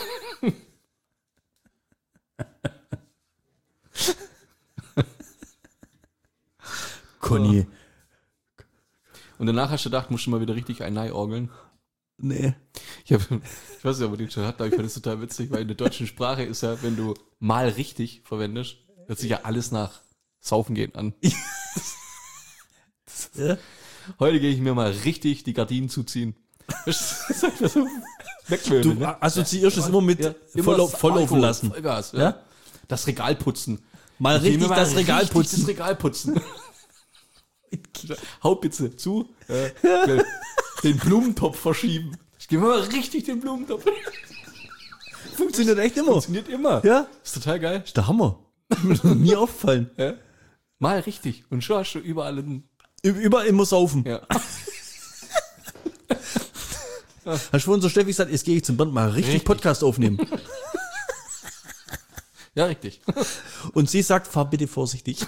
Conny. Und danach hast du gedacht, musst du mal wieder richtig ein Nei orgeln. Nee. Ich weiß nicht, ob man den schon hat, aber ich fand das total witzig, weil in der deutschen Sprache ist ja, wenn du mal richtig verwendest, hört sich ja alles nach Saufen gehen an. Ja. Heute gehe ich mir mal richtig die Gardinen zuziehen. Das ist einfach so wegmöbeln, Du assoziierst es immer mit volllaufen Alkohol, lassen. Vollgas, Ja? Das Regal putzen. Mal Ich gehe richtig mir das Regal richtig putzen. Das Regal putzen. Hauptpitze zu. Den Blumentopf verschieben. Ich gehe mir mal richtig den Blumentopf. Funktioniert echt immer. Funktioniert immer. Ja? Ist total geil. Ist der Hammer. Mir noch nie aufgefallen. Ja? Mal richtig. Und schon hast du überall einen. Überall immer saufen. Ja. Hast du vorhin so Steffi gesagt, jetzt gehe ich zum Band mal richtig Podcast aufnehmen. Ja, richtig. Und sie sagt, fahr bitte vorsichtig.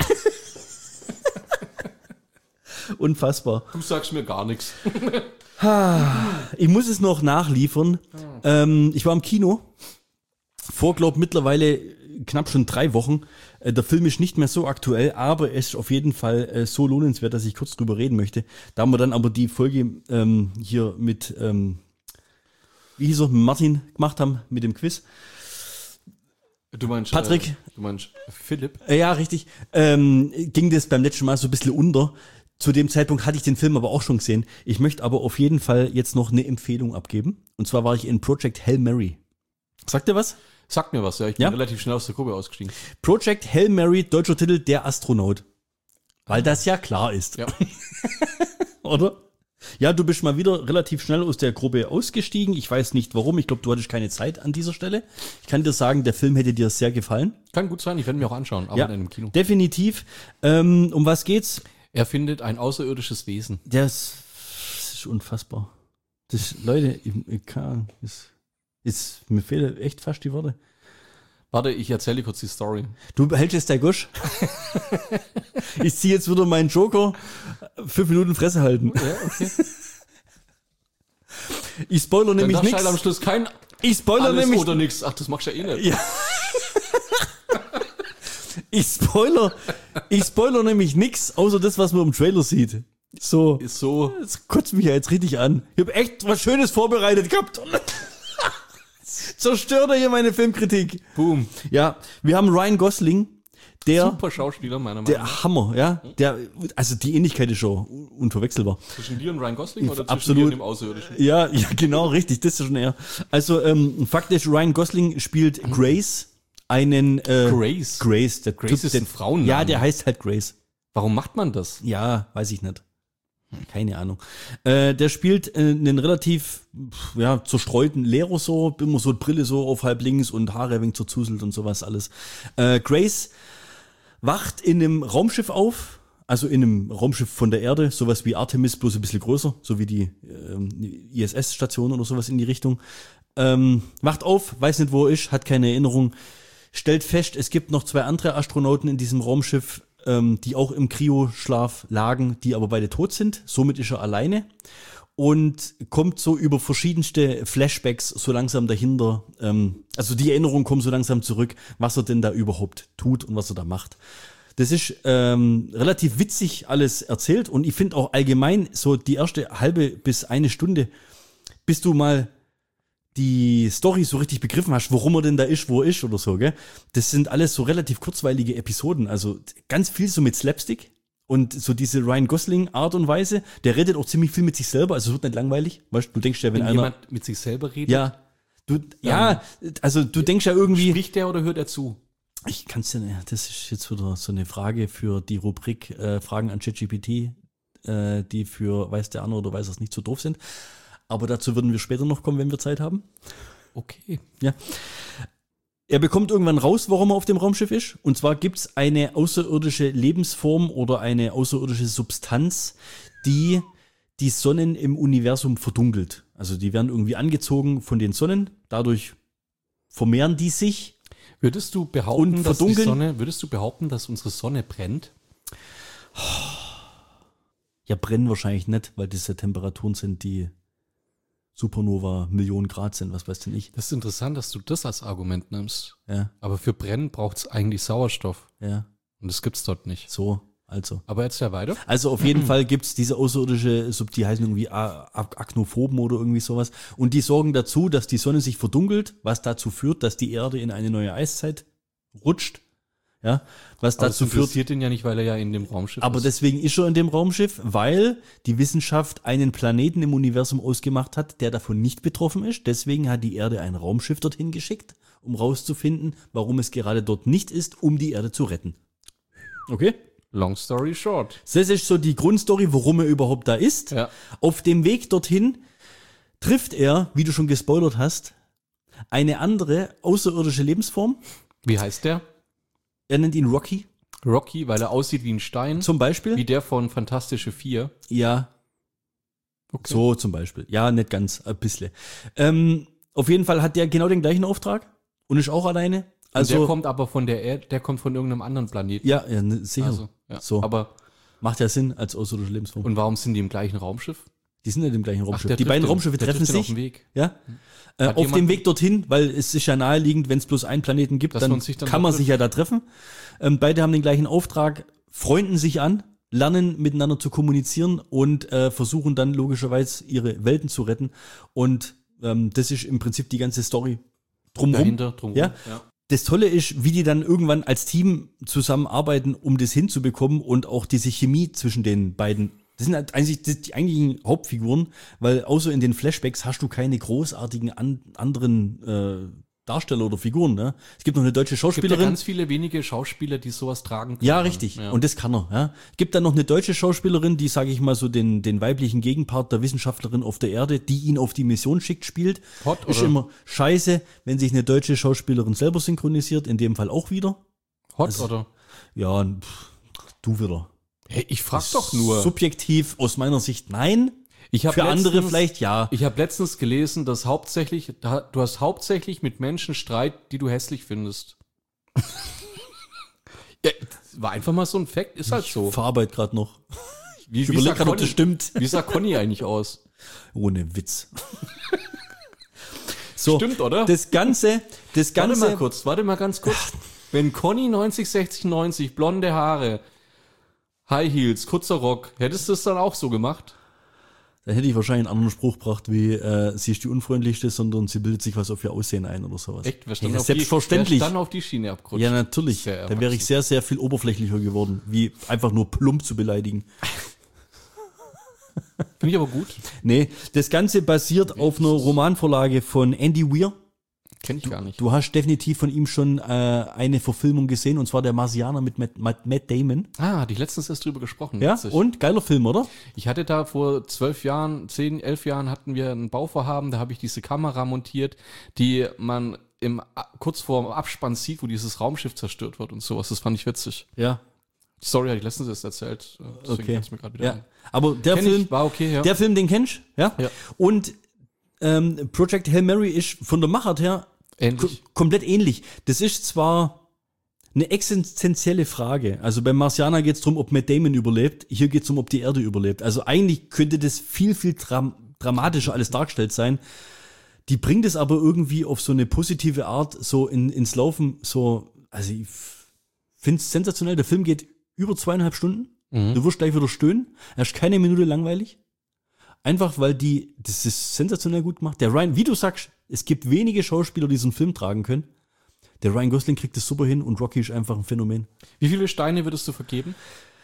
Unfassbar. Du sagst mir gar nichts. Ich muss es noch nachliefern. Ich war im Kino. Vor, glaub, mittlerweile knapp schon 3 Wochen. Der Film ist nicht mehr so aktuell, aber es ist auf jeden Fall so lohnenswert, dass ich kurz drüber reden möchte. Da wir dann aber die Folge hier mit, wie hieß er, mit Martin gemacht haben, mit dem Quiz. Du meinst Patrick? Du meinst Philipp? Ja, richtig. Ging das beim letzten Mal so ein bisschen unter. Zu dem Zeitpunkt hatte ich den Film aber auch schon gesehen. Ich möchte aber auf jeden Fall jetzt noch eine Empfehlung abgeben. Und zwar war ich in Project Hail Mary. Sagt ihr was? Sagt mir was, ja. Ich bin relativ schnell aus der Gruppe ausgestiegen. Project Hail Mary, deutscher Titel, Der Astronaut. Weil das ja klar ist. Ja. Oder? Ja, du bist mal wieder relativ schnell aus der Gruppe ausgestiegen. Ich weiß nicht warum. Ich glaube, du hattest keine Zeit an dieser Stelle. Ich kann dir sagen, der Film hätte dir sehr gefallen. Kann gut sein, ich werde mir auch anschauen, aber Ja, in einem Kino. definitiv. Um was geht's? Er findet ein außerirdisches Wesen. Das ist unfassbar. Leute, mir fehlen echt fast die Worte. Warte, ich erzähle dir kurz die Story. Du hältst jetzt der Gusch. Ich ziehe jetzt wieder meinen Joker. 5 Minuten Fresse halten. Ja, okay. Ich spoiler nämlich Dann darfst du halt am nichts. Schluss kein Ich spoiler alles nämlich. oder nichts. Ach, das machst du ja eh nicht. Ja. Ich spoiler nämlich nichts, außer das, was man im Trailer sieht. So. Ist so. Das kotzt mich ja jetzt richtig an. Ich habe echt was Schönes vorbereitet gehabt. Zerstört er hier meine Filmkritik. Boom. Ja, wir haben Ryan Gosling, der Super Schauspieler, meiner Meinung nach. der Hammer, ja. Also die Ähnlichkeit ist schon unverwechselbar. Zwischen dir und Ryan Gosling oder zwischen Absolut. dir und dem Außerirdischen? Ja, genau, richtig, das ist schon eher. Also, faktisch, Ryan Gosling spielt Grace, einen Grace? Grace, der Grace Typ, ist ein Frauenname. Ja, der heißt halt Grace. Warum macht man das? Ja, weiß ich nicht. Keine Ahnung. Der spielt einen relativ zerstreuten Lehrer so, immer so Brille so auf halb links und Haare ein wenig zerzuselt und sowas alles. Grace wacht in einem Raumschiff auf, also in einem Raumschiff von der Erde, sowas wie Artemis, bloß ein bisschen größer, so wie die ISS-Station oder sowas in die Richtung. Wacht auf, weiß nicht, wo er ist, hat keine Erinnerung, stellt fest, es gibt noch 2 andere Astronauten in diesem Raumschiff, die auch im Kryoschlaf lagen, die aber beide tot sind. Somit ist er alleine und kommt so über verschiedenste Flashbacks so langsam dahinter. Also die Erinnerungen kommen so langsam zurück, was er denn da überhaupt tut und was er da macht. Das ist relativ witzig alles erzählt und ich finde auch allgemein so die erste halbe bis 1 Stunde, bis du mal die Story so richtig begriffen hast, warum er denn da ist, wo er ist oder so, gell? Das sind alles so relativ kurzweilige Episoden, also ganz viel so mit Slapstick und so diese Ryan Gosling Art und Weise, der redet auch ziemlich viel mit sich selber, also es wird nicht langweilig, weißt du, denkst ja, wenn einer jemand mit sich selber redet, also du denkst ja irgendwie, spricht der oder hört er zu? ich kann's ja, das ist jetzt wieder so eine Frage für die Rubrik Fragen an ChatGPT, die für weiß der andere oder weiß es nicht so doof sind. Aber dazu würden wir später noch kommen, wenn wir Zeit haben. Okay. Ja. Er bekommt irgendwann raus, warum er auf dem Raumschiff ist. Und zwar gibt's eine außerirdische Lebensform oder eine außerirdische Substanz, die die Sonnen im Universum verdunkelt. Also die werden irgendwie angezogen von den Sonnen. Dadurch vermehren die sich. Würdest du behaupten, Und verdunkeln? würdest du behaupten, dass unsere Sonne brennt? Ja, brennen wahrscheinlich nicht, weil das ja Temperaturen sind, die Supernova Millionen Grad sind, was weiß denn ich. Das ist interessant, dass du das als Argument nimmst. Ja, Aber für Brennen braucht es eigentlich Sauerstoff. ja, Und das gibt's dort nicht. so, also. Aber jetzt ja weiter. Also auf jeden Fall gibt's diese außerirdische, die heißen irgendwie Aknophoben oder irgendwie sowas. Und die sorgen dazu, dass die Sonne sich verdunkelt, was dazu führt, dass die Erde in eine neue Eiszeit rutscht. Ja, was Aber dazu das führt. interessiert ihn ja nicht, weil er ja in dem Raumschiff Aber ist. deswegen ist er in dem Raumschiff, weil die Wissenschaft einen Planeten im Universum ausgemacht hat, der davon nicht betroffen ist. Deswegen hat die Erde ein Raumschiff dorthin geschickt, um rauszufinden, warum es gerade dort nicht ist, um die Erde zu retten. Okay? Long story short. Das ist so die Grundstory, warum er überhaupt da ist. Ja. Auf dem Weg dorthin trifft er, wie du schon gespoilert hast, eine andere außerirdische Lebensform. Wie heißt der? Er nennt ihn Rocky, Rocky, weil er aussieht wie ein Stein. zum Beispiel. Wie der von Fantastische 4. Ja, Okay. so zum Beispiel. Ja, nicht ganz, ein bisschen. Auf jeden Fall hat der genau den gleichen Auftrag und ist auch alleine. Also Also, der kommt aber von der Erde, der kommt von irgendeinem anderen Planeten. ja, sicher. Also, ja. So. Aber, Macht ja Sinn als außerirdische Lebensform. und warum sind die im gleichen Raumschiff? Die sind ja im gleichen Raumschiff. der Die trifft beiden den- Raumschiffe der treffen trifft den auf sich. dem Weg. Ja. Hat Auf jemand- dem Weg dorthin, weil es ist ja naheliegend, wenn es bloß einen Planeten gibt, Dass dann man sich dann kann man dort sich ja da treffen. Beide haben den gleichen Auftrag, freunden sich an, lernen miteinander zu kommunizieren und versuchen dann logischerweise ihre Welten zu retten. Und das ist im Prinzip die ganze Story drumherum. Dahinter, drumherum. Ja. Das Tolle ist, wie die dann irgendwann als Team zusammenarbeiten, um das hinzubekommen und auch diese Chemie zwischen den beiden. Das sind halt eigentlich die eigentlichen Hauptfiguren, weil außer in den Flashbacks hast du keine großartigen anderen Darsteller oder Figuren. Ne? Es gibt noch eine deutsche Es gibt ja Schauspielerin. ganz viele wenige Schauspieler, die sowas tragen können. Ja, richtig. Ja. Und das kann er. Ja. Gibt dann noch eine deutsche Schauspielerin, die, sage ich mal, so den weiblichen Gegenpart der Wissenschaftlerin auf der Erde, die ihn auf die Mission schickt, spielt. Hot, Ist oder? immer scheiße, wenn sich eine deutsche Schauspielerin selber synchronisiert, in dem Fall auch wieder. Hot Also- oder? Ja, du wieder. Hey, ich frag doch nur. Subjektiv aus meiner Sicht nein. Ich hab Für andere letztens- vielleicht ja. Ich habe letztens gelesen, dass du hast hauptsächlich mit Menschen Streit, die du hässlich findest. Ja, war einfach mal so ein Fakt, ist halt so. Verarbeit gerade noch. Wie, Ich überlege sah gerade, ob das Conny- stimmt. Wie sah Conny eigentlich aus? Ohne Witz. So, Stimmt, oder? Das Ganze. Warte mal ganz kurz. Wenn Conny 90, 60, 90, blonde Haare, High Heels, kurzer Rock, hättest du es dann auch so gemacht? Da hätte ich wahrscheinlich einen anderen Spruch gebracht, wie sie ist die unfreundlichste, sondern sie bildet sich was auf ihr Aussehen ein oder sowas. Echt? Wer Ja, stand selbstverständlich. Wer dann auf die Schiene abgerutscht? Ja, natürlich. Sehr Da wäre ich sehr, sehr viel oberflächlicher geworden, wie einfach nur plump zu beleidigen. Finde ich aber gut. Nee, das Ganze basiert auf einer Romanvorlage von Andy Weir. Kenn ich gar nicht. Du hast definitiv von ihm schon eine Verfilmung gesehen, und zwar der Marsianer mit Matt Damon. Hatte ich letztens erst drüber gesprochen. Ja, Witzig. und geiler Film, oder? Ich hatte da vor 12 Jahren, 10, 11 Jahren hatten wir ein Bauvorhaben, da habe ich diese Kamera montiert, die man kurz vor dem Abspann sieht, wo dieses Raumschiff zerstört wird und sowas. Das fand ich witzig. Ja. Die Story hatte ich letztens erst erzählt. Deswegen Okay. fällt's mir gerade wieder Ja. ein. Aber der Kenn Film, ich, war okay, ja. der Film, den kennst du? Ja? Ja. Und Project Hail Mary ist von der Machart her Ähnlich. komplett ähnlich. Das ist zwar eine existenzielle Frage. Also beim Marsianer geht es darum, ob Matt Damon überlebt. Hier geht es um, ob die Erde überlebt. Also eigentlich könnte das viel, viel dramatischer alles dargestellt sein. Die bringt es aber irgendwie auf so eine positive Art so ins Laufen. So, also ich finde es sensationell. Der Film geht über 2,5 Stunden. Du wirst gleich wieder stöhnen. Er ist keine Minute langweilig. Einfach, weil das ist sensationell gut gemacht. Der Ryan, wie du sagst, es gibt wenige Schauspieler, die so einen Film tragen können. Der Ryan Gosling kriegt das super hin und Rocky ist einfach ein Phänomen. Wie viele Steine würdest du vergeben?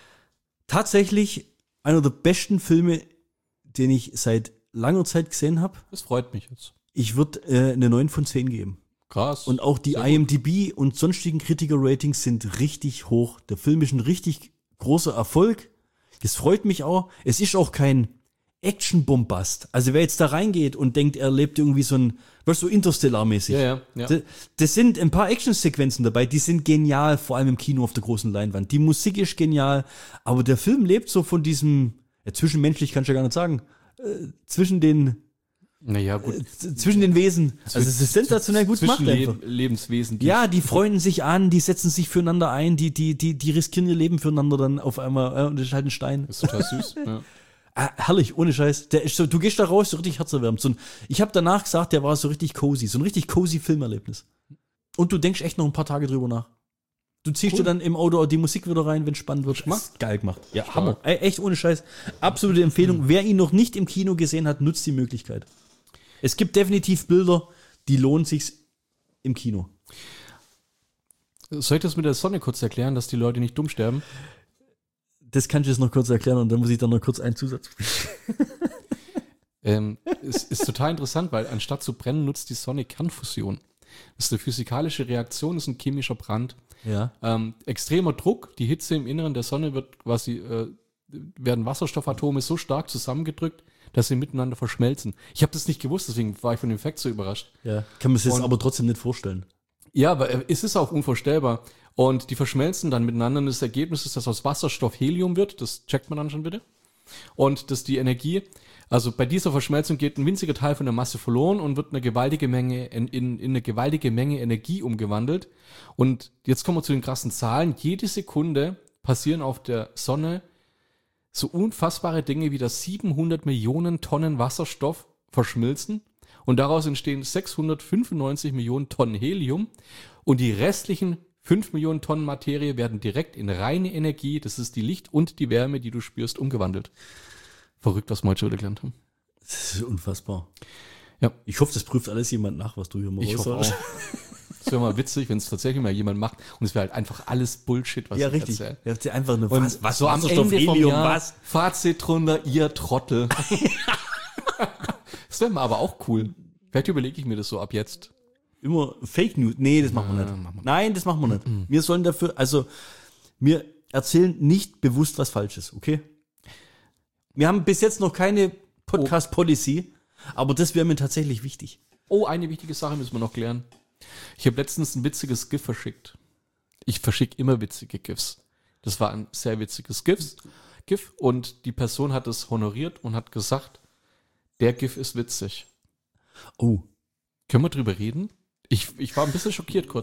Tatsächlich einer der besten Filme, den ich seit langer Zeit gesehen habe. Das freut mich jetzt. Ich würde eine 9 von 10 geben. Krass. Und auch die Sehr gut. IMDb und sonstigen Kritiker-Ratings sind richtig hoch. Der Film ist ein richtig großer Erfolg. Das freut mich auch. Es ist auch kein Action-Bombast. Also wer jetzt da reingeht und denkt, er lebt irgendwie so Interstellar-mäßig. Ja. Das sind ein paar Action-Sequenzen dabei, die sind genial, vor allem im Kino auf der großen Leinwand. Die Musik ist genial, aber der Film lebt so von diesem, zwischenmenschlich kannst du ja gar nicht sagen, zwischen den Gut. zwischen den Wesen. Also es ist sensationell gut gemacht einfach. Lebenswesen. Ja, die freunden sich an, die setzen sich füreinander ein, die riskieren ihr Leben füreinander dann auf einmal, und das ist halt ein Stein. Das ist total süß. Ja. Herrlich, ohne Scheiß. Der ist so, du gehst da raus, so richtig herzerwärmend. Ich habe danach gesagt, der war so richtig cozy, so ein richtig cozy Filmerlebnis. Und du denkst echt noch ein paar Tage drüber nach. Du ziehst dir dann im Auto die Musik wieder rein, wenn es spannend wird. Ist geil gemacht. Ja, Stark. Hammer. Echt ohne Scheiß. Absolute Empfehlung. Wer ihn noch nicht im Kino gesehen hat, nutzt die Möglichkeit. Es gibt definitiv Bilder, die lohnen sich im Kino. Soll ich das mit der Sonne kurz erklären, dass die Leute nicht dumm sterben? Das kannst du jetzt noch kurz erklären und dann muss ich dann noch kurz einen Zusatz. Es ist total interessant, weil anstatt zu brennen, nutzt die Sonne Kernfusion. Das ist eine physikalische Reaktion, das ist ein chemischer Brand. Ja. Extremer Druck, die Hitze im Inneren der Sonne werden Wasserstoffatome so stark zusammengedrückt, dass sie miteinander verschmelzen. Ich habe das nicht gewusst, deswegen war ich von dem Effekt so überrascht. Ja. Kann man sich das aber trotzdem nicht vorstellen. Ja, aber es ist auch unvorstellbar. Und die verschmelzen dann miteinander und das Ergebnis ist, dass aus Wasserstoff Helium wird. Das checkt man dann schon bitte. Und dass die Energie, also bei dieser Verschmelzung geht ein winziger Teil von der Masse verloren und wird eine gewaltige Menge in eine gewaltige Menge Energie umgewandelt. Und jetzt kommen wir zu den krassen Zahlen. Jede Sekunde passieren auf der Sonne so unfassbare Dinge wie, dass 700 Millionen Tonnen Wasserstoff verschmilzen und daraus entstehen 695 Millionen Tonnen Helium und die restlichen 5 Millionen Tonnen Materie werden direkt in reine Energie, das ist die Licht und die Wärme, die du spürst, umgewandelt. Verrückt, was wir heute schon wieder gelernt haben. Das ist unfassbar. Ja. Ich hoffe, das prüft alles jemand nach, was du hier mal Ich hoffe auch. Das wäre mal witzig, wenn es tatsächlich mal jemand macht und es wäre halt einfach alles Bullshit, was Ja, ich richtig. erzähle. Ihr habt ja einfach eine Und was so am Wasserstoff, Ende vom Helium, Jahr, was? Fazit drunter, ihr Trottel. Das wäre mal aber auch cool. Vielleicht überlege ich mir das so ab jetzt. Immer Fake News. Nee, das machen wir nicht. machen wir Nein, das machen wir nicht. Wir sollen dafür, also wir erzählen nicht bewusst was Falsches, okay? Wir haben bis jetzt noch keine Podcast-Policy, aber das wäre mir tatsächlich wichtig. Oh, eine wichtige Sache müssen wir noch klären. Ich habe letztens ein witziges GIF verschickt. Ich verschicke immer witzige GIFs. Das war ein sehr witziges GIF und die Person hat es honoriert und hat gesagt, der GIF ist witzig. Oh. Können wir drüber reden? Ich war ein bisschen schockiert kurz.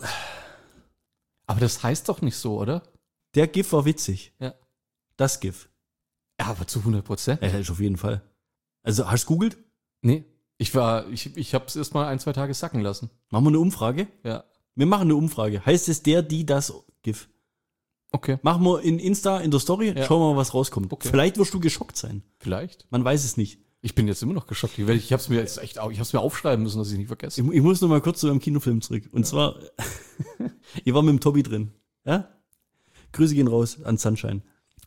Aber das heißt doch nicht so, oder? Der GIF war witzig. Ja. Das GIF. Ja, aber zu 100%. Ja, ist auf jeden Fall. Also, hast du googelt? Nee. Ich habe es erst mal 1-2 Tage sacken lassen. Machen wir eine Umfrage? Ja. Wir machen eine Umfrage. Heißt es das GIF? Okay. Machen wir in Insta, in der Story, Ja. schauen wir mal, was rauskommt. Okay. Vielleicht wirst du geschockt sein. Vielleicht. Man weiß es nicht. Ich bin jetzt immer noch geschockt. Ich habe es mir jetzt echt, ich hab's mir aufschreiben müssen, dass ich nicht vergesse. Ich muss noch mal kurz zu einem Kinofilm zurück. Und zwar, ihr war mit dem Tobi drin. Ja? Grüße gehen raus an Sunshine.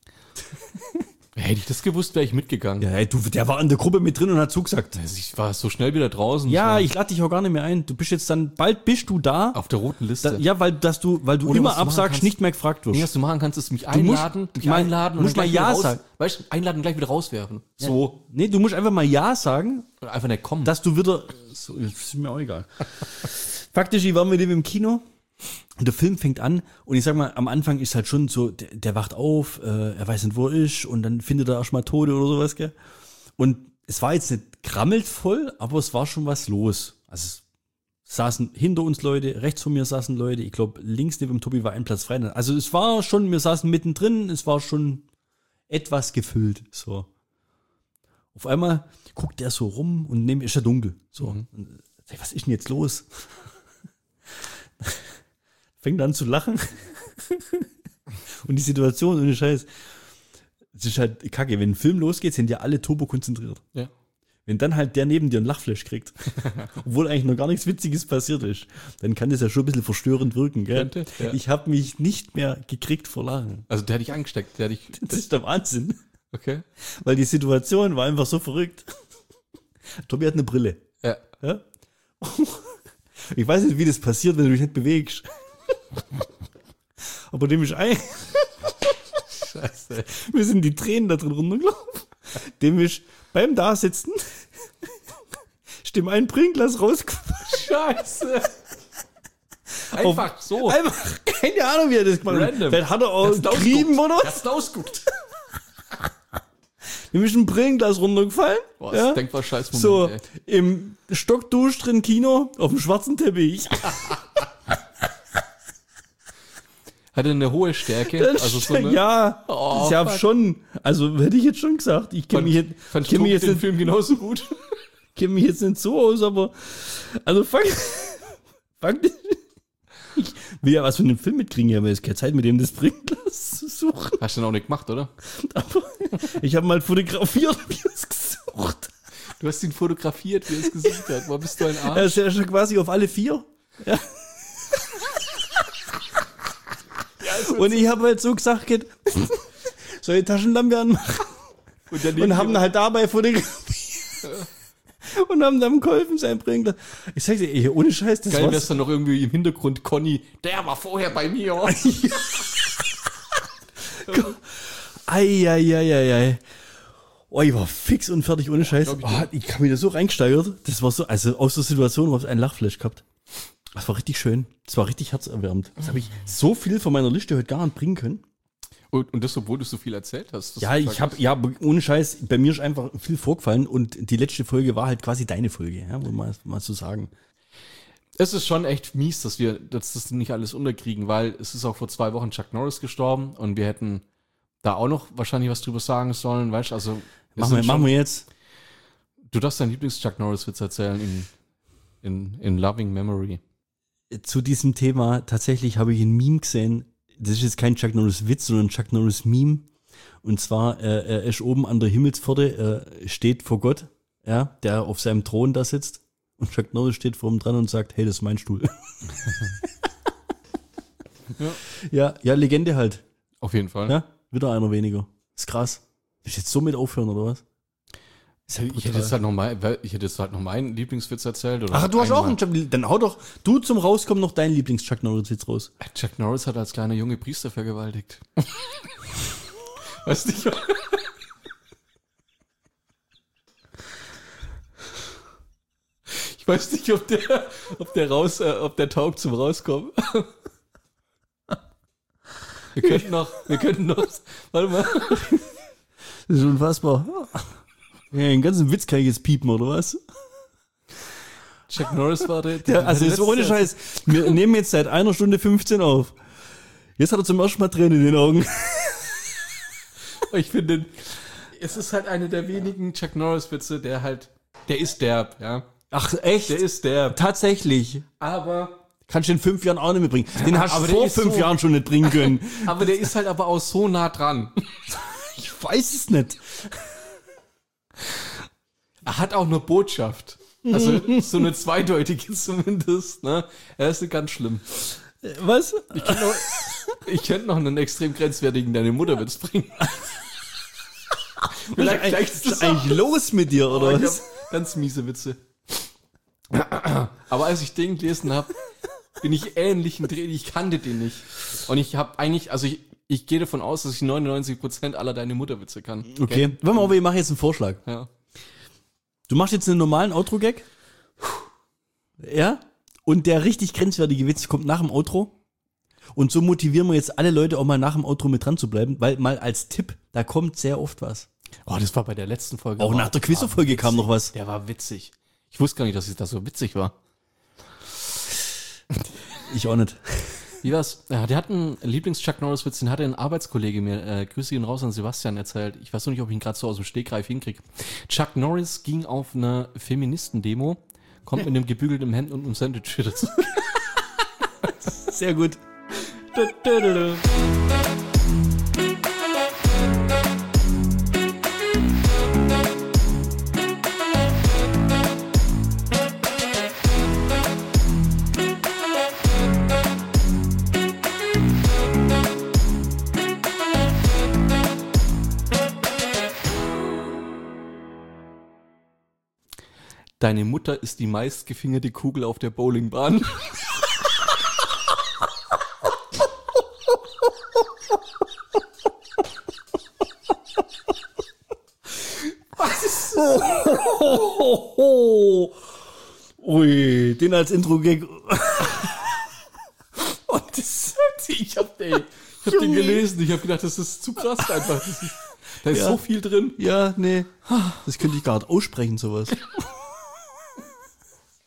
Hätte ich das gewusst, wäre ich mitgegangen. Ja, hey, der war in der Gruppe mit drin und hat zugesagt. Also ich war so schnell wieder draußen. Ja, ich lade dich auch gar nicht mehr ein. Du bist jetzt dann, bald bist du da. auf der roten Liste. Ja, weil du Oder immer was du machen absagst, kannst. nicht mehr gefragt wirst. Nee, was du machen kannst, ist mich musst einladen, mal- musst dann mal gleich Ja wieder raus, sagen. Weißt du, einladen und gleich wieder rauswerfen. So. Nee, du musst einfach mal Ja sagen, Oder einfach nicht kommen. dass du wieder. So, das ist mir auch egal. Faktisch, ich war mit dem im Kino und der Film fängt an und ich sag mal, am Anfang ist halt schon so, der wacht auf, er weiß nicht, wo er ist und dann findet er erstmal Tode oder sowas, gell? Und es war jetzt nicht krammelt voll, aber es war schon was los. Also es saßen hinter uns Leute, rechts von mir saßen Leute, ich glaube links neben dem Tobi war ein Platz frei. Also es war schon, wir saßen mittendrin, es war schon etwas gefüllt, so. Auf einmal guckt der so rum und neben ist ja dunkel. So. Und, was ist denn jetzt los? Fängt an zu lachen. Und die Situation, ohne Scheiß, es ist halt kacke. Wenn ein Film losgeht, sind ja alle turbo konzentriert. Ja. Wenn dann halt der neben dir ein Lachflash kriegt, obwohl eigentlich noch gar nichts Witziges passiert ist, dann kann das ja schon ein bisschen verstörend wirken. Gell? Könnte, ja. Ich habe mich nicht mehr gekriegt vor Lachen. Also der hat dich angesteckt. Das ist der Wahnsinn. Okay. Weil die Situation war einfach so verrückt. Tobi hat eine Brille. Ja. Ja? Ich weiß nicht, wie das passiert, wenn du dich nicht bewegst. Aber dem ist Scheiße. mir sind die Tränen da drin runtergelaufen. Dem ist beim Dasitzen ist dem ein Bringglas rausgefallen. Scheiße. Einfach so. Einfach, keine Ahnung, wie er das gemacht hat. Random. Vielleicht hat er auch getrieben oder was? Hast du ausguckt. Dem ist ein Brillenglas runtergefallen. Boah, das Ja? denkbar scheiß Moment, So, ey. im Stockdusch drin Kino, auf dem schwarzen Teppich. Hatte eine hohe Stärke. Also so eine, Ja, Oh, ich habe fuck. schon, also hätte ich jetzt schon gesagt, ich kenne mich jetzt, fand kenn mich Tobi jetzt den nicht, Film genauso gut. kenn mich jetzt nicht so aus, aber also fang ich will ja was von dem Film mitkriegen, aber jetzt keine Zeit mit dem das Bringglas zu suchen. Hast du dann auch nicht gemacht, oder? Aber ich habe mal fotografiert, wie er es gesucht. Du hast ihn fotografiert, wie er es gesucht hat. Wo bist du ein Er Arsch? ist ja schon quasi auf alle 4. Ja. Und ich habe halt so gesagt, soll ich Taschenlampe anmachen? Und haben halt dabei fotografiert. Und haben dann geholfen sein Bringen. Ich sag dir, ey, ohne Scheiß, das Geil war's. wär's dann noch irgendwie im Hintergrund Conny, der war vorher bei mir. Ei. Oh, ich war fix und fertig, ohne Scheiß. Ich habe mich da so reingesteigert. Das war so, also aus der Situation, wo ich einen Lachflash gehabt. Das war richtig schön. Das war richtig herzerwärmend. Das habe ich so viel von meiner Liste heute gar nicht bringen können. Und das, obwohl du so viel erzählt hast. Ja, aber ohne Scheiß, bei mir ist einfach viel vorgefallen und die letzte Folge war halt quasi deine Folge, ja, muss man mal so sagen. Es ist schon echt mies, dass wir das nicht alles unterkriegen, weil es ist auch vor 2 Wochen Chuck Norris gestorben und wir hätten da auch noch wahrscheinlich was drüber sagen sollen, weißt du, also. Machen wir jetzt. Du darfst deinen Lieblings-Chuck Norris-Witz erzählen in Loving Memory. Zu diesem Thema, tatsächlich habe ich ein Meme gesehen. Das ist jetzt kein Chuck Norris-Witz, sondern ein Chuck Norris-Meme. Und zwar, er ist oben an der Himmelspforte, steht vor Gott, ja, der auf seinem Thron da sitzt. Und Chuck Norris steht vor ihm dran und sagt, hey, das ist mein Stuhl. Ja, Legende halt. Auf jeden Fall. Ja, wieder einer weniger. Ist krass. Willst du jetzt so mit aufhören, oder was? Ich hätte jetzt halt noch meinen Lieblingswitz erzählt. Oder Ach, du hast einmal. auch einen Chuck, dann hau doch du zum Rauskommen noch deinen Lieblings-Chuck Norris-Witz raus. Chuck Norris hat als kleiner Junge Priester vergewaltigt. Weißt du? Ich weiß nicht, ob der taugt zum Rauskommen. Wir könnten noch, warte mal. Das ist unfassbar. Ja, den ganzen Witz kann ich jetzt piepen, oder was? Chuck Norris war der. Ja, also ist ohne Scheiß. Wir nehmen jetzt seit 1 Stunde 15 auf. Jetzt hat er zum ersten Mal Tränen in den Augen. Ich finde, es ist halt eine der wenigen Chuck Norris-Witze, der ist derb, ja. Ach, echt? Der ist derb. Tatsächlich. Aber Kannst du in 5 Jahren auch nicht mehr bringen. Den hast aber du der vor ist 5 so- Jahren schon nicht bringen können. Aber der ist halt aber auch so nah dran. Ich weiß es nicht. Er hat auch eine Botschaft. Also so eine zweideutige zumindest, ne? Er ist ganz schlimm. Was? Ich könnte noch einen extrem grenzwertigen deine Mutterwitz bringen. Was ist eigentlich los mit dir, oder Ich was? hab ganz miese Witze. Aber als ich den gelesen habe, bin ich ähnlichen Dreh, ich kannte den nicht. Und ich habe eigentlich, also ich gehe davon aus, dass ich 99% aller deine Mutterwitze kann. Okay, warte mal, ich mache jetzt einen Vorschlag. Ja. Du machst jetzt einen normalen Outro-Gag. Ja? Und der richtig grenzwertige Witz kommt nach dem Outro. Und so motivieren wir jetzt alle Leute auch mal nach dem Outro mit dran zu bleiben, weil mal als Tipp, da kommt sehr oft was. Oh, das war bei der letzten Folge. Auch nach der Quizfolge kam noch was. Der war witzig. Ich wusste gar nicht, dass es da so witzig war. Ich auch nicht. Wie war's? Ja, der hat einen Lieblings-Chuck Norris-Witz, den hatte ein Arbeitskollege mir, Grüße ihn raus an Sebastian, erzählt. Ich weiß noch nicht, ob ich ihn gerade so aus dem Stegreif hinkriege. Chuck Norris ging auf eine Feministendemo, kommt mit einem gebügelten Hemd und einem Sandwich wieder zurück. Sehr gut. Deine Mutter ist die meistgefingerte Kugel auf der Bowlingbahn. Ui, den als Intro-Gag. Und ich hab den gelesen. Ich habe gedacht, das ist zu krass einfach. Da ist Ja. so viel drin. Ja, nee. Das könnte ich gar nicht aussprechen, sowas.